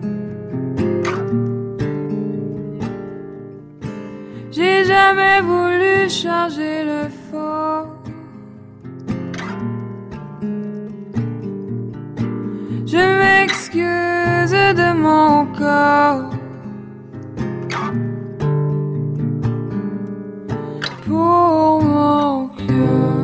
J'ai jamais voulu changer le fort. Je m'excuse de mon corps. Pour mon cœur.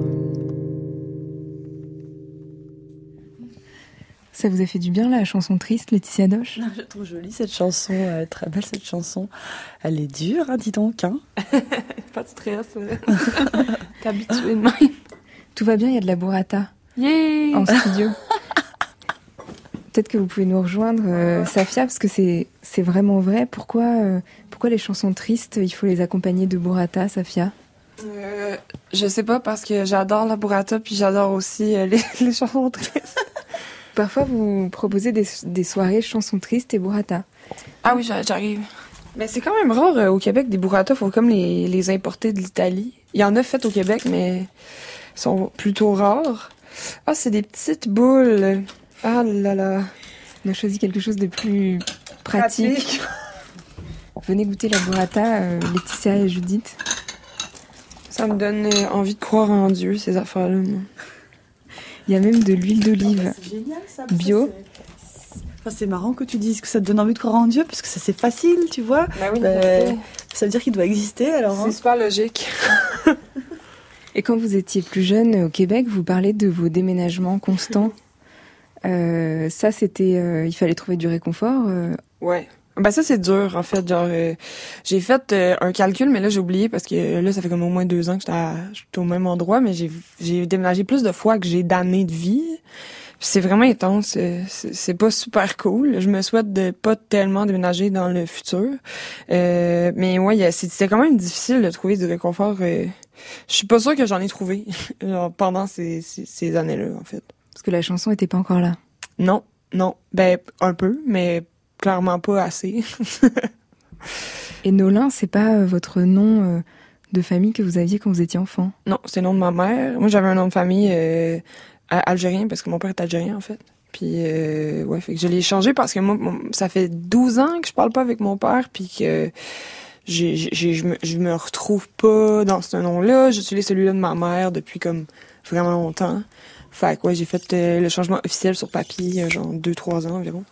Ça vous a fait du bien, la chanson triste, Laetitia Doche? Je trouve jolie cette chanson, euh, très belle cette chanson. Elle est dure, hein, dis donc. Hein. Pas de stress. T'es habituée de même. Tout va bien, il y a de la burrata Yeah! en studio. Peut-être que vous pouvez nous rejoindre, euh, Safia, parce que c'est, c'est vraiment vrai. Pourquoi, euh, pourquoi les chansons tristes, il faut les accompagner de burrata, Safia? Euh, je sais pas, parce que j'adore la burrata, puis j'adore aussi euh, les, les chansons tristes. Parfois, vous proposez des, des soirées chansons tristes et burrata. Ah oui, j'arrive. Mais c'est quand même rare euh, au Québec, des burrata. Faut comme les, les importer de l'Italie. Il y en a fait au Québec, mais ils sont plutôt rares. Ah, c'est des petites boules. Ah là là. On a choisi quelque chose de plus pratique. Pratique. Venez goûter la burrata, euh, Laetitia et Judith. Ça me donne euh, envie de croire en Dieu, ces affaires-là. moi. Il y a même de l'huile d'olive. C'est génial ça. Bio. C'est... Enfin, c'est marrant que tu dises que ça te donne envie de croire en Dieu, parce que ça c'est facile, tu vois. Bah oui, Euh, ça veut dire qu'il doit exister alors. c'est Hein. super logique. Et quand vous étiez plus jeune au Québec, vous parlez de vos déménagements constants. Euh, ça, c'était, euh, il fallait trouver du réconfort. Euh... Ouais. Ben ça, c'est dur, en fait. Genre, euh, j'ai fait euh, un calcul, mais là, j'ai oublié parce que euh, là, ça fait comme au moins deux ans que j'étais, à, j'étais au même endroit, mais j'ai, j'ai déménagé plus de fois que j'ai d'années de vie. Puis c'est vraiment intense. C'est, c'est pas super cool. Je me souhaite de pas tellement déménager dans le futur. Euh, mais ouais, y a, c'était quand même difficile de trouver du réconfort. Euh, je suis pas sûre que j'en ai trouvé genre, pendant ces, ces, ces années-là, en fait. Parce que la chanson était pas encore là. Non, non. Ben, un peu, mais clairement pas assez. Et Nolin, c'est pas euh, votre nom euh, de famille que vous aviez quand vous étiez enfant? Non, c'est le nom de ma mère. Moi, j'avais un nom de famille euh, algérien, parce que mon père est algérien, en fait. Puis, euh, ouais, fait que je l'ai changé parce que moi, mon, ça fait douze ans que je parle pas avec mon père, puis que j'ai, j'ai, je, me, je me retrouve pas dans ce nom-là. J'utilise celui-là de ma mère depuis comme vraiment longtemps. Fait que, ouais, j'ai fait euh, le changement officiel sur papier, euh, genre deux, trois ans environ.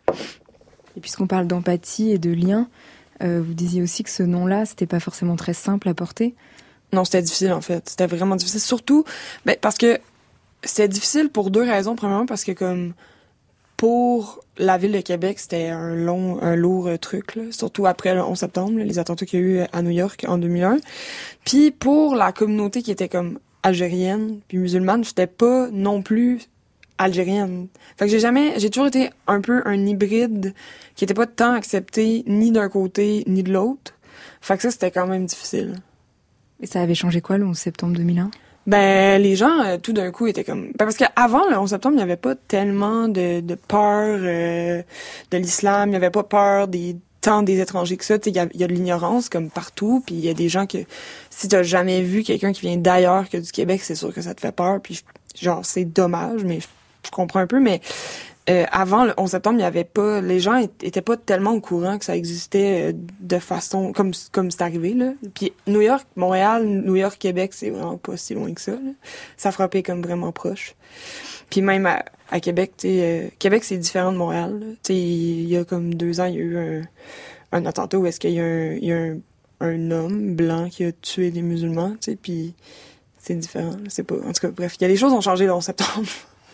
Et puisqu'on parle d'empathie et de lien, euh, vous disiez aussi que ce nom-là, c'était pas forcément très simple à porter. Non, c'était difficile, en fait. C'était vraiment difficile. Surtout, ben, parce que c'était difficile pour deux raisons. Premièrement, parce que, comme, pour la ville de Québec, c'était un long, un lourd euh, truc, là. Surtout après le onze septembre, là, les attentats qu'il y a eu à New York en deux mille un. Puis, pour la communauté qui était, comme, algérienne puis musulmane, j'étais pas non plus algérienne. Fait que j'ai jamais, j'ai toujours été un peu un hybride qui était pas tant accepté ni d'un côté ni de l'autre. Fait que ça, c'était quand même difficile. Et ça avait changé quoi le onze septembre deux mille un? Ben, les gens, euh, tout d'un coup, étaient comme... Ben, parce qu'avant, le onze septembre, il n'y avait pas tellement de, de peur euh, de l'islam, il n'y avait pas peur des tant des étrangers que ça. Tu sais, il y a, y a de l'ignorance comme partout, puis il y a des gens que... Si t'as jamais vu quelqu'un qui vient d'ailleurs que du Québec, c'est sûr que ça te fait peur, puis genre, c'est dommage, mais je, je comprends un peu, mais... Euh, avant le onze septembre, il y avait pas, les gens étaient pas tellement au courant que ça existait de façon comme comme c'est arrivé là. Puis New York, Montréal, New York, Québec, c'est vraiment pas si loin que ça. Là. Ça frappait comme vraiment proche. Puis même à, à Québec, tu sais, euh, Québec c'est différent de Montréal. Tu sais, il y a comme deux ans, il y a eu un, un attentat où est-ce qu'il y a un, il y a un, un homme blanc qui a tué des musulmans. Tu sais, puis c'est différent. Là, c'est pas. En tout cas, bref, il y a des choses ont changé le onze septembre.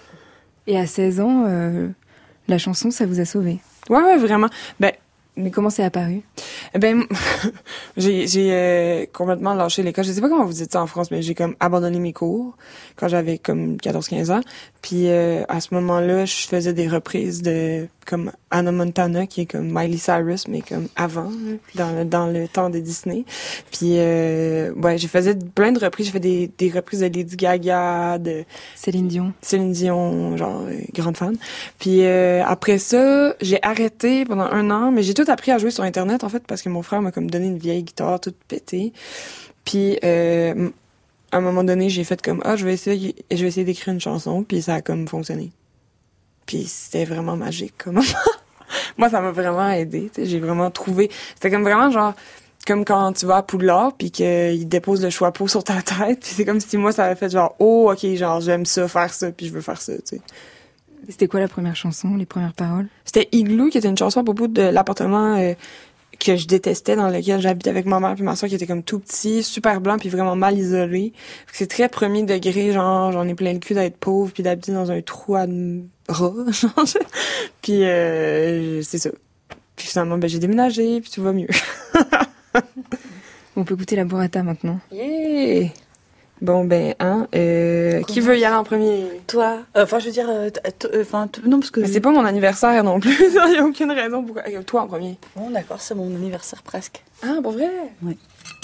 Et à seize ans, euh, la chanson, ça vous a sauvé? Ouais, ouais, vraiment. Ben, mais comment c'est apparu? Ben, j'ai, j'ai euh, complètement lâché l'école. Je sais pas comment vous dites ça en France, mais j'ai comme abandonné mes cours quand j'avais comme quatorze quinze ans. Puis euh, à ce moment-là, je faisais des reprises de comme Hannah Montana, qui est comme Miley Cyrus, mais comme avant, dans le, dans le temps de Disney. Puis euh, ouais, j'ai fait plein de reprises. J'ai fait des, des reprises de Lady Gaga, de Céline Dion. Céline Dion, genre euh, grande fan. Puis euh, après ça, j'ai arrêté pendant un an, mais j'ai tout appris à jouer sur Internet en fait parce que mon frère m'a comme donné une vieille guitare toute pétée. Puis euh, à un moment donné, j'ai fait comme ah, je vais essayer, je vais essayer d'écrire une chanson, puis ça a comme fonctionné. Puis c'était vraiment magique comme moi, ça m'a vraiment aidé. J'ai vraiment trouvé, c'était comme vraiment genre comme quand tu vas à Poudlard puis qu'il dépose le choix-peau sur ta tête, puis c'est comme si moi ça avait fait genre oh ok genre j'aime ça faire ça puis je veux faire ça, tu sais. C'était quoi la première chanson, les premières paroles? C'était Igloo, qui était une chanson à propos de l'appartement euh, que je détestais, dans lequel j'habitais avec ma mère puis ma soeur, qui était comme tout petit, super blanc puis vraiment mal isolé. C'est très premier degré, genre j'en ai plein le cul d'être pauvre puis d'habiter dans un trou à rat, genre. Puis euh, c'est ça. Puis finalement, ben j'ai déménagé puis tout va mieux. On peut goûter la burrata maintenant. Yeah! Bon, ben, hein, euh, qui veut y aller en premier? Toi. Enfin, euh, je veux dire, enfin, euh, non, parce que... Mais c'est pas mon anniversaire non plus, il n'y a aucune raison pour... Toi en premier. Bon, d'accord, c'est mon anniversaire presque. Ah, pour vrai? Oui.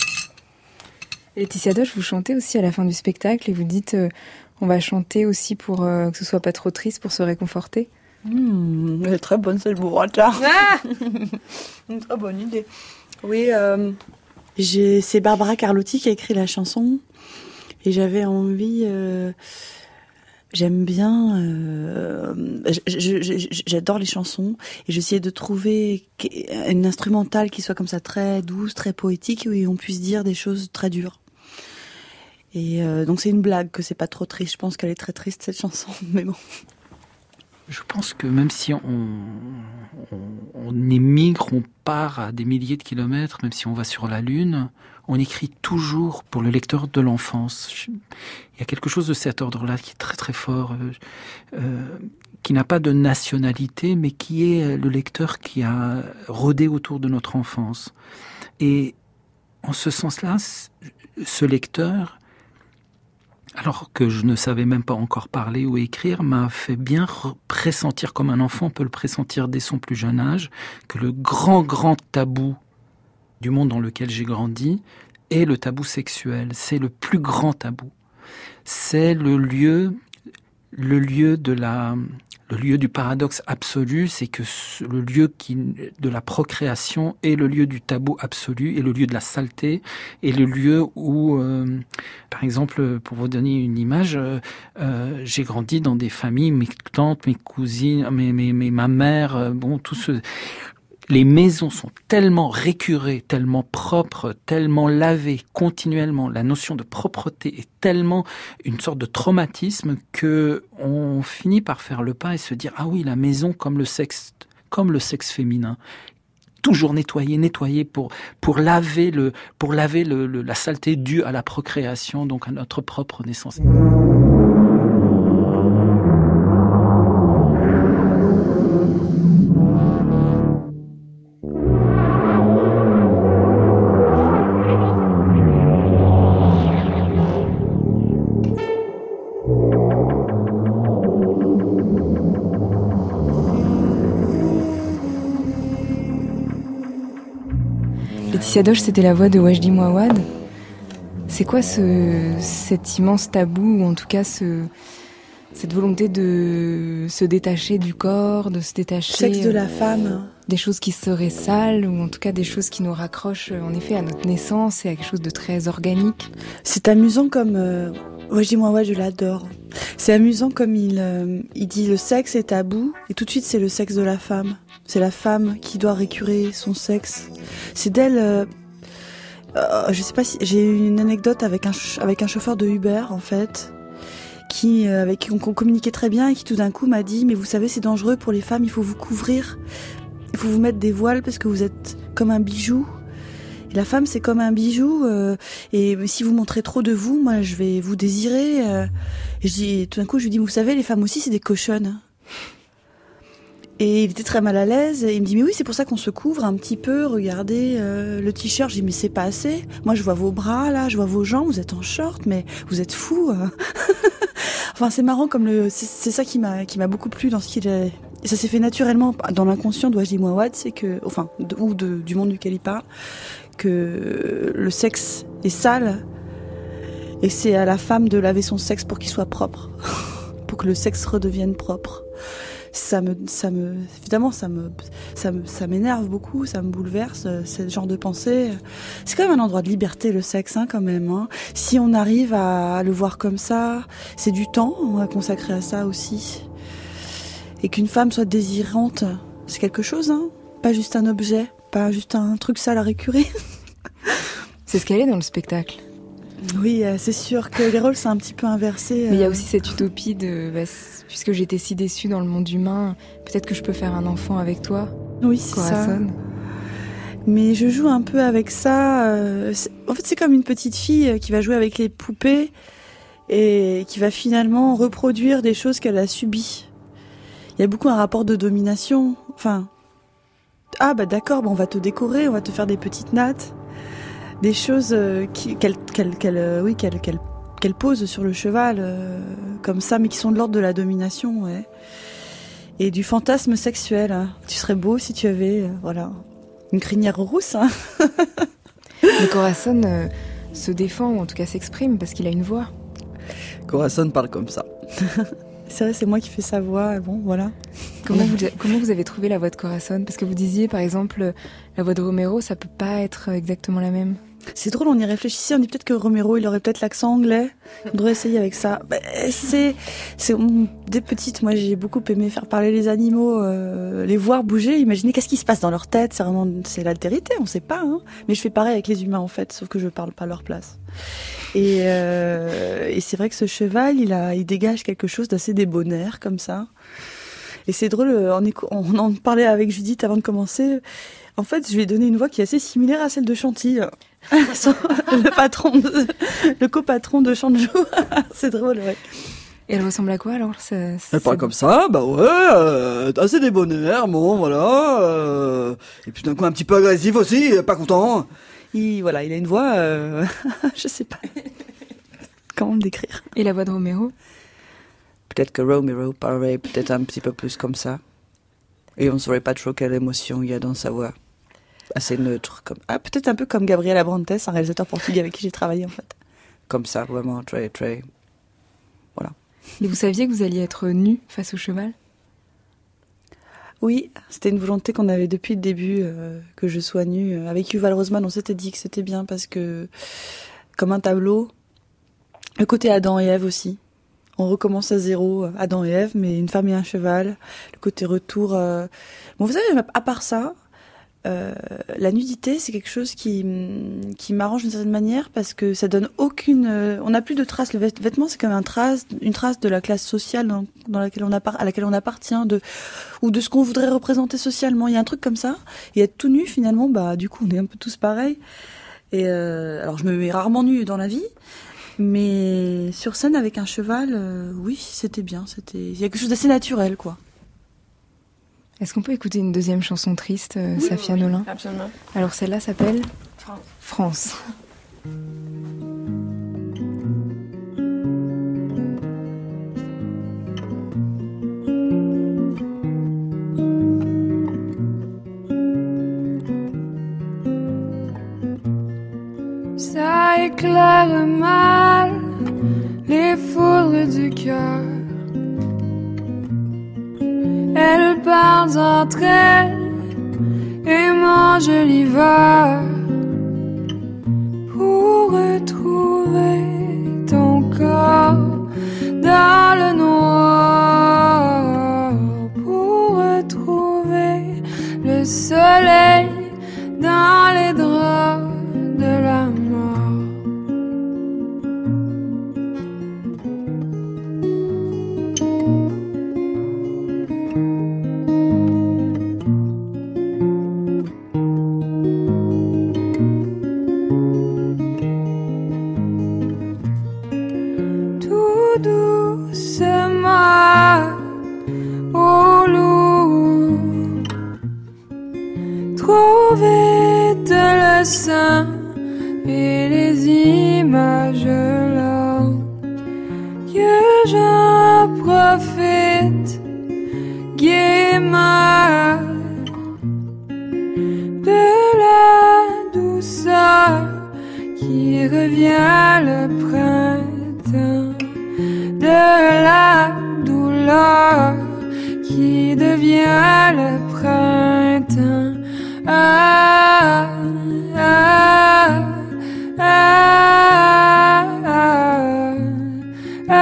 Laetitia Doche, vous chantez aussi à la fin du spectacle et vous dites, euh, on va chanter aussi pour euh, que ce soit pas trop triste, pour se réconforter. Mmh, elle est très bonne, cette burrata. Ah une très bonne idée. Oui, euh, j'ai, c'est Barbara Carlotti qui a écrit la chanson. Et j'avais envie, euh, j'aime bien, euh, je, je, je, j'adore les chansons et j'essayais de trouver une instrumentale qui soit comme ça très douce, très poétique, où on puisse dire des choses très dures. Et euh, donc c'est une blague que c'est pas trop triste. Je pense qu'elle est très triste cette chanson, mais bon. Je pense que même si on, on, on émigre, on part à des milliers de kilomètres, même si on va sur la Lune, on écrit toujours pour le lecteur de l'enfance. Je, il y a quelque chose de cet ordre-là qui est très très fort, euh, euh, qui n'a pas de nationalité, mais qui est le lecteur qui a rôdé autour de notre enfance. Et en ce sens-là, ce lecteur, alors que je ne savais même pas encore parler ou écrire, m'a fait bien pressentir, comme un enfant peut le pressentir dès son plus jeune âge, que le grand, grand tabou du monde dans lequel j'ai grandi est le tabou sexuel. C'est le plus grand tabou. C'est le lieu, le lieu de la, le lieu du paradoxe absolu, c'est que le lieu qui, de la procréation est le lieu du tabou absolu, et le lieu de la saleté, et le lieu où, euh, par exemple, pour vous donner une image, euh, euh, j'ai grandi dans des familles, mes tantes, mes cousines, mes, mes, mes, ma mère, euh, bon, tout ce... Les maisons sont tellement récurées, tellement propres, tellement lavées continuellement. La notion de propreté est tellement une sorte de traumatisme que on finit par faire le pas et se dire ah oui, la maison comme le sexe, comme le sexe féminin, toujours nettoyer, nettoyer pour pour laver le pour laver le, le, la saleté due à la procréation, donc à notre propre naissance. Laetitia Doche, c'était la voix de Wajdi Mouawad. C'est quoi ce, cet immense tabou, ou en tout cas ce, cette volonté de se détacher du corps, de se détacher... Sexe de la femme. Des choses qui seraient sales, ou en tout cas des choses qui nous raccrochent en effet à notre naissance et à quelque chose de très organique. C'est amusant comme... Euh... Ouais, je dis moi, ouais, je l'adore. C'est amusant comme il, euh, il dit le sexe est tabou, et tout de suite c'est le sexe de la femme. C'est la femme qui doit récurer son sexe. C'est d'elle... Euh... Euh, je sais pas si j'ai eu une anecdote avec un ch- avec un chauffeur de Uber en fait, qui euh, avec qui on, on communiquait très bien et qui tout d'un coup m'a dit mais vous savez c'est dangereux pour les femmes, il faut vous couvrir, il faut vous mettre des voiles parce que vous êtes comme un bijou. Et la femme c'est comme un bijou euh, et si vous montrez trop de vous, moi je vais vous désirer. Euh, et je dis et tout d'un coup je lui dis vous savez les femmes aussi c'est des cochonnes. Et il était très mal à l'aise, et il me dit mais oui c'est pour ça qu'on se couvre un petit peu, regardez euh, le t-shirt. J'ai dit mais c'est pas assez, moi je vois vos bras là, je vois vos jambes, vous êtes en short, mais vous êtes fous. Enfin c'est marrant comme le, c'est, c'est ça qui m'a, qui m'a beaucoup plu dans ce qu'il a, et ça s'est fait naturellement dans l'inconscient d'Ouajdi Mouawad, c'est que, enfin de, ou de, du monde duquel il parle, que le sexe est sale, et c'est à la femme de laver son sexe pour qu'il soit propre, pour que le sexe redevienne propre. Ça me, ça me, évidemment, ça me, ça me, ça m'énerve beaucoup, ça me bouleverse, ce genre de pensée. C'est quand même un endroit de liberté, le sexe, hein, quand même, hein. Si on arrive à le voir comme ça, c'est du temps, on va consacrer à ça aussi. Et qu'une femme soit désirante, c'est quelque chose, hein. Pas juste un objet, pas juste un truc sale à récurer. C'est ce qu'elle est dans le spectacle. Oui, c'est sûr que les rôles sont un petit peu inversés. Mais il y a aussi cette utopie de, bah, puisque j'étais si déçue dans le monde humain, peut-être que je peux faire un enfant avec toi. Oui, c'est Corazon. ça. Mais je joue un peu avec ça. Euh, en fait, c'est comme une petite fille qui va jouer avec les poupées et qui va finalement reproduire des choses qu'elle a subies. Il y a beaucoup un rapport de domination. Enfin, ah bah d'accord, bon, on va te décorer, on va te faire des petites nattes. Des choses qui, qu'elle, qu'elle, qu'elle, oui, qu'elle, qu'elle, qu'elle pose sur le cheval, euh, comme ça, mais qui sont de l'ordre de la domination, ouais. Et du fantasme sexuel. Hein. Tu serais beau si tu avais, euh, voilà, une crinière rousse. Hein. Mais Corazon euh, se défend, ou en tout cas s'exprime, parce qu'il a une voix. Corazon parle comme ça. C'est vrai, c'est moi qui fais sa voix, bon, voilà. Comment vous, comment vous avez trouvé la voix de Corazon ? Parce que vous disiez, par exemple, la voix de Romero, ça peut pas être exactement la même. C'est drôle, on y réfléchissait, on dit peut-être que Romero, il aurait peut-être l'accent anglais. On devrait essayer avec ça. Bah, c'est, c'est, des petites, moi j'ai beaucoup aimé faire parler les animaux, euh, les voir bouger, imaginer qu'est-ce qui se passe dans leur tête. C'est vraiment, c'est l'altérité, on sait pas, hein. Mais je fais pareil avec les humains en fait, sauf que je parle pas à leur place. Et, euh, et c'est vrai que ce cheval, il a, il dégage quelque chose d'assez débonnaire comme ça. Et c'est drôle, on, éco- on en parlait avec Judith avant de commencer. En fait, je lui ai donné une voix qui est assez similaire à celle de Chantilly. le patron, de, le copatron de Chanjou. C'est drôle, ouais. Et elle ressemble à quoi alors ça, Elle parle comme ça, bah ouais, euh, assez débonnaire, bon, voilà. Euh, et puis d'un coup un petit peu agressif aussi, pas content. Il, voilà, il a une voix, euh, je sais pas comment le décrire. Et la voix de Romero ? Peut-être que Romero parlerait peut-être un petit peu plus comme ça. Et on ne saurait pas trop quelle émotion il y a dans sa voix. Assez neutre. Comme... Ah, peut-être un peu comme Gabriel Abrantes, un réalisateur portugais avec qui j'ai travaillé en fait. Comme ça, vraiment, très, très... Voilà. Et vous saviez que vous alliez être nu face au cheval ? Oui, c'était une volonté qu'on avait depuis le début, euh, que je sois nue. Avec Yuval Rosman, on s'était dit que c'était bien parce que, comme un tableau, le côté Adam et Ève aussi. On recommence à zéro, Adam et Ève, mais une femme et un cheval. Le côté retour... Euh... Bon, vous savez, à part ça... Euh, la nudité, c'est quelque chose qui qui m'arrange d'une certaine manière parce que ça donne aucune. Euh, on n'a plus de traces. Le vêtement, c'est comme un trace, une trace de la classe sociale dans, dans laquelle on appart- à laquelle on appartient, de ou de ce qu'on voudrait représenter socialement. Il y a un truc comme ça. Et être tout nu, finalement, bah du coup, on est un peu tous pareils. Et euh, alors, je me mets rarement nue dans la vie, mais sur scène avec un cheval, euh, oui, c'était bien. C'était il y a quelque chose d'assez naturel, quoi. Est-ce qu'on peut écouter une deuxième chanson triste, euh, oui, Safia oui, Nolin ? Absolument. Alors celle-là s'appelle France. France. Ça éclaire mal les foudres du cœur. Elles parlent entre elles et mangent l'hiver pour retrouver ton corps dans le noir, pour retrouver le soleil dans les draps de la mort. Tout doucement au loup, trop vite le sang et les images là, que j'en profite gaiement de la douceur qui revient le printemps, de la douleur qui devient le printemps. Ah, ah, ah, ah, ah,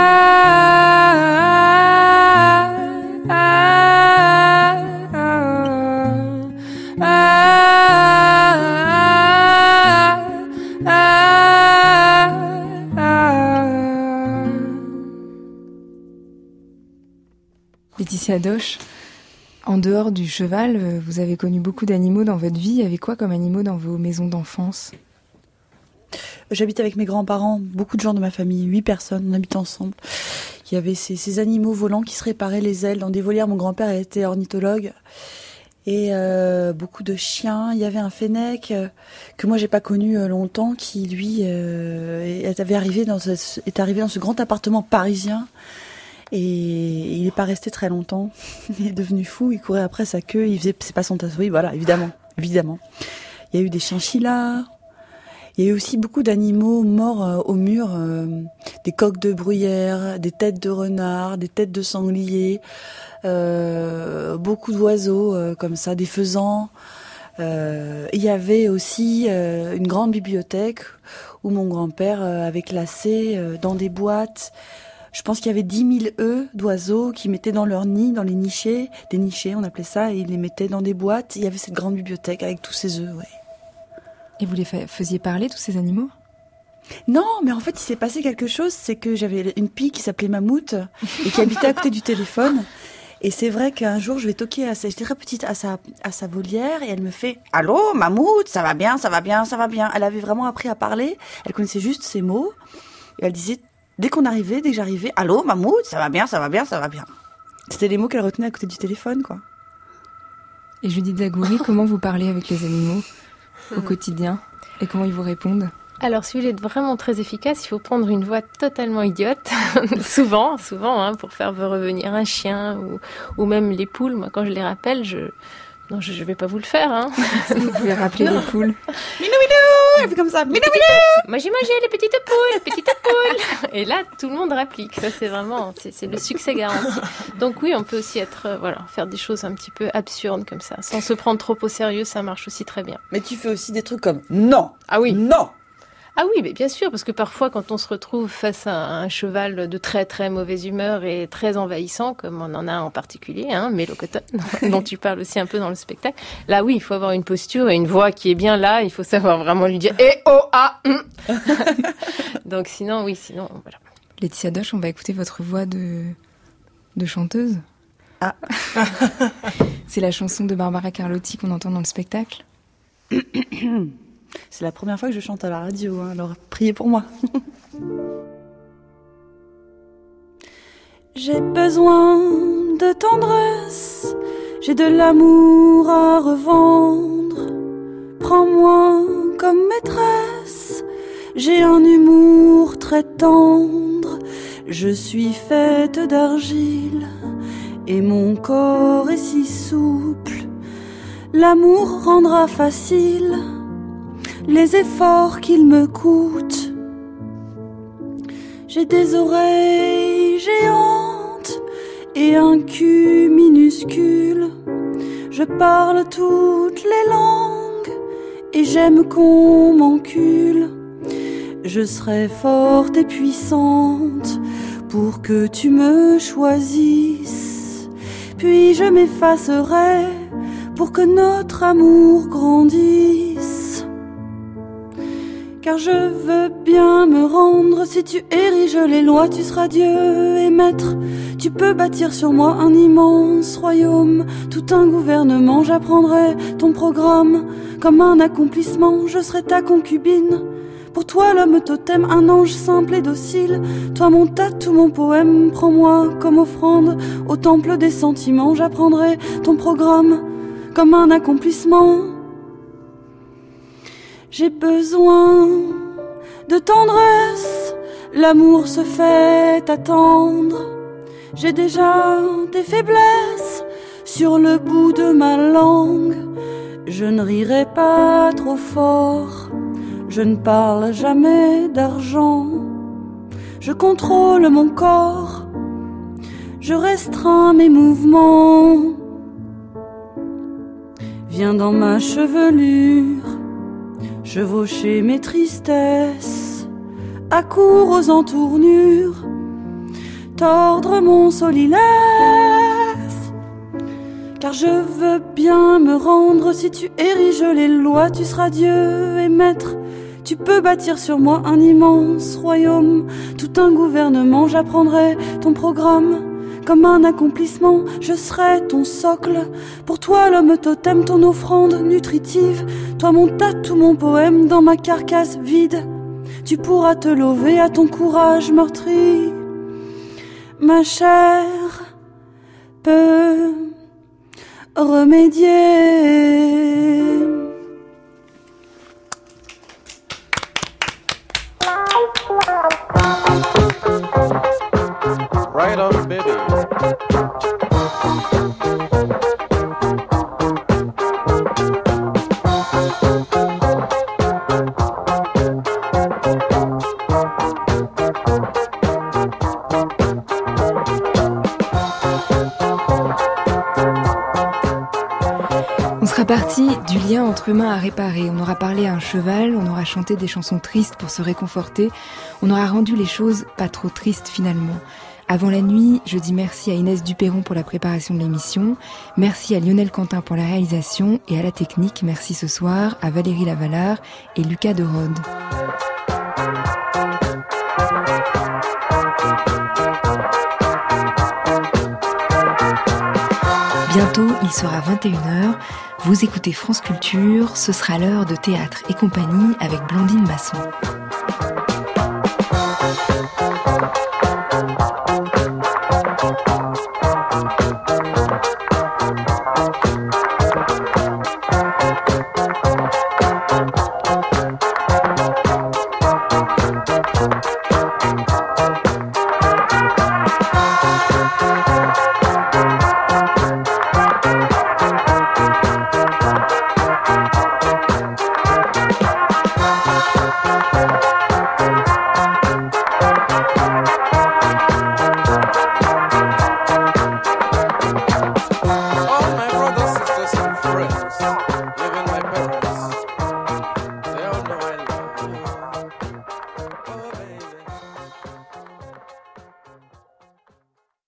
Laetitia Doche, en dehors du cheval, vous avez connu beaucoup d'animaux dans votre vie. Il y avait quoi comme animaux dans vos maisons d'enfance ? J'habite avec mes grands-parents, beaucoup de gens de ma famille, huit personnes, on habite ensemble. Il y avait ces, ces animaux volants qui se réparaient les ailes dans des volières. Mon grand-père était ornithologue. Et euh, beaucoup de chiens. Il y avait un fennec euh, que moi j'ai pas connu euh, longtemps, qui lui euh, est, avait arrivé dans ce, est arrivé dans ce grand appartement parisien. Et il n'est pas resté très longtemps. Il est devenu fou. Il courait après sa queue. Il faisait c'est pas son tasse. Oui, voilà, évidemment, évidemment. Il y a eu des chinchillas. Il y a eu aussi beaucoup d'animaux morts euh, au mur, euh, des coqs de bruyère, des têtes de renard, des têtes de sanglier, euh, beaucoup d'oiseaux euh, comme ça, des faisans. Euh, il y avait aussi euh, une grande bibliothèque où mon grand-père euh, avait classé euh, dans des boîtes. Je pense qu'il y avait dix mille œufs d'oiseaux qui mettaient dans leur nid, dans les nichés, des nichés on appelait ça, et ils les mettaient dans des boîtes. Il y avait cette grande bibliothèque avec tous ces œufs, ouais. Et vous les faisiez parler, tous ces animaux ? Non, mais en fait, il s'est passé quelque chose, c'est que j'avais une pie qui s'appelait Mammouth et qui habitait à côté du téléphone. Et c'est vrai qu'un jour, je vais toquer à sa, j'étais très petite, à sa, à sa volière, et elle me fait « Allô, Mammouth, ça va bien, ça va bien, ça va bien ». Elle avait vraiment appris à parler, elle connaissait juste ces mots, et elle disait, dès qu'on arrivait, dès que j'arrivais, « Allô, Mammouth, ça va bien, ça va bien, ça va bien ». C'était les mots qu'elle retenait à côté du téléphone, quoi. Et Judith Zagouri, comment vous parlez avec les animaux au quotidien et comment ils vous répondent ? Alors, si vous voulez être vraiment très efficace, il faut prendre une voix totalement idiote, souvent, souvent, hein, pour faire revenir un chien ou, ou même les poules. Moi, quand je les rappelle, je non, je, je vais pas vous le faire. Hein. Vous pouvez rappeler les poules. Minou minou, elle fait comme ça. Minou minou. Moi, j'ai mangé les petites poules, les petites poules. Et là, tout le monde réplique. Ça, c'est vraiment, c'est, c'est le succès garanti. Donc oui, on peut aussi être, euh, voilà, faire des choses un petit peu absurdes comme ça, sans se prendre trop au sérieux. Ça marche aussi très bien. Mais tu fais aussi des trucs comme non. Ah oui. Non. Ah oui, mais bien sûr, parce que parfois, quand on se retrouve face à un cheval de très très mauvaise humeur et très envahissant, comme on en a en particulier, hein, Mélo Cotton, dont tu parles aussi un peu dans le spectacle, là oui, il faut avoir une posture et une voix qui est bien là, il faut savoir vraiment lui dire « Eh oh ah hum. !» Donc sinon, oui, sinon, voilà. Laetitia Doche, on va écouter votre voix de, de chanteuse. Ah. C'est la chanson de Barbara Carlotti qu'on entend dans le spectacle. C'est la première fois que je chante à la radio, hein, alors priez pour moi. J'ai besoin de tendresse, j'ai de l'amour à revendre. Prends-moi comme maîtresse, j'ai un humour très tendre. Je suis faite d'argile et mon corps est si souple. L'amour rendra facile les efforts qu'il me coûte. J'ai des oreilles géantes et un cul minuscule. Je parle toutes les langues et j'aime qu'on m'encule. Je serai forte et puissante pour que tu me choisisses. Puis je m'effacerai pour que notre amour grandisse. Car je veux bien me rendre, si tu ériges les lois, tu seras Dieu et maître. Tu peux bâtir sur moi un immense royaume, tout un gouvernement. J'apprendrai ton programme comme un accomplissement. Je serai ta concubine. Pour toi l'homme totem, un ange simple et docile. Toi mon tatou, mon poème, prends-moi comme offrande au temple des sentiments. J'apprendrai ton programme comme un accomplissement. J'ai besoin de tendresse, l'amour se fait attendre. J'ai déjà des faiblesses sur le bout de ma langue. Je ne rirai pas trop fort, je ne parle jamais d'argent. Je contrôle mon corps, je restreins mes mouvements. Viens dans ma chevelure, chevaucher mes tristesses, accours aux entournures, tordre mon solilès. Car je veux bien me rendre, si tu ériges les lois, tu seras Dieu et maître. Tu peux bâtir sur moi un immense royaume, tout un gouvernement. J'apprendrai ton programme comme un accomplissement. Je serai ton socle, pour toi l'homme totem, ton offrande nutritive. Toi mon tatou, mon poème, dans ma carcasse vide. Tu pourras te lever à ton courage meurtri. Ma chair peut remédier. Right on, baby. On sera parti du lien entre humains à réparer. On aura parlé à un cheval, on aura chanté des chansons tristes pour se réconforter. On aura rendu les choses pas trop tristes finalement. Avant la nuit, je dis merci à Inès Duperron pour la préparation de l'émission. Merci à Lionel Quentin pour la réalisation et à la technique. Merci ce soir à Valérie Lavalard et Lucas de Rode. Bientôt, il sera vingt et une heures. Vous écoutez France Culture, ce sera l'heure de théâtre et compagnie avec Blandine Masson. All my brothers, sisters, and friends.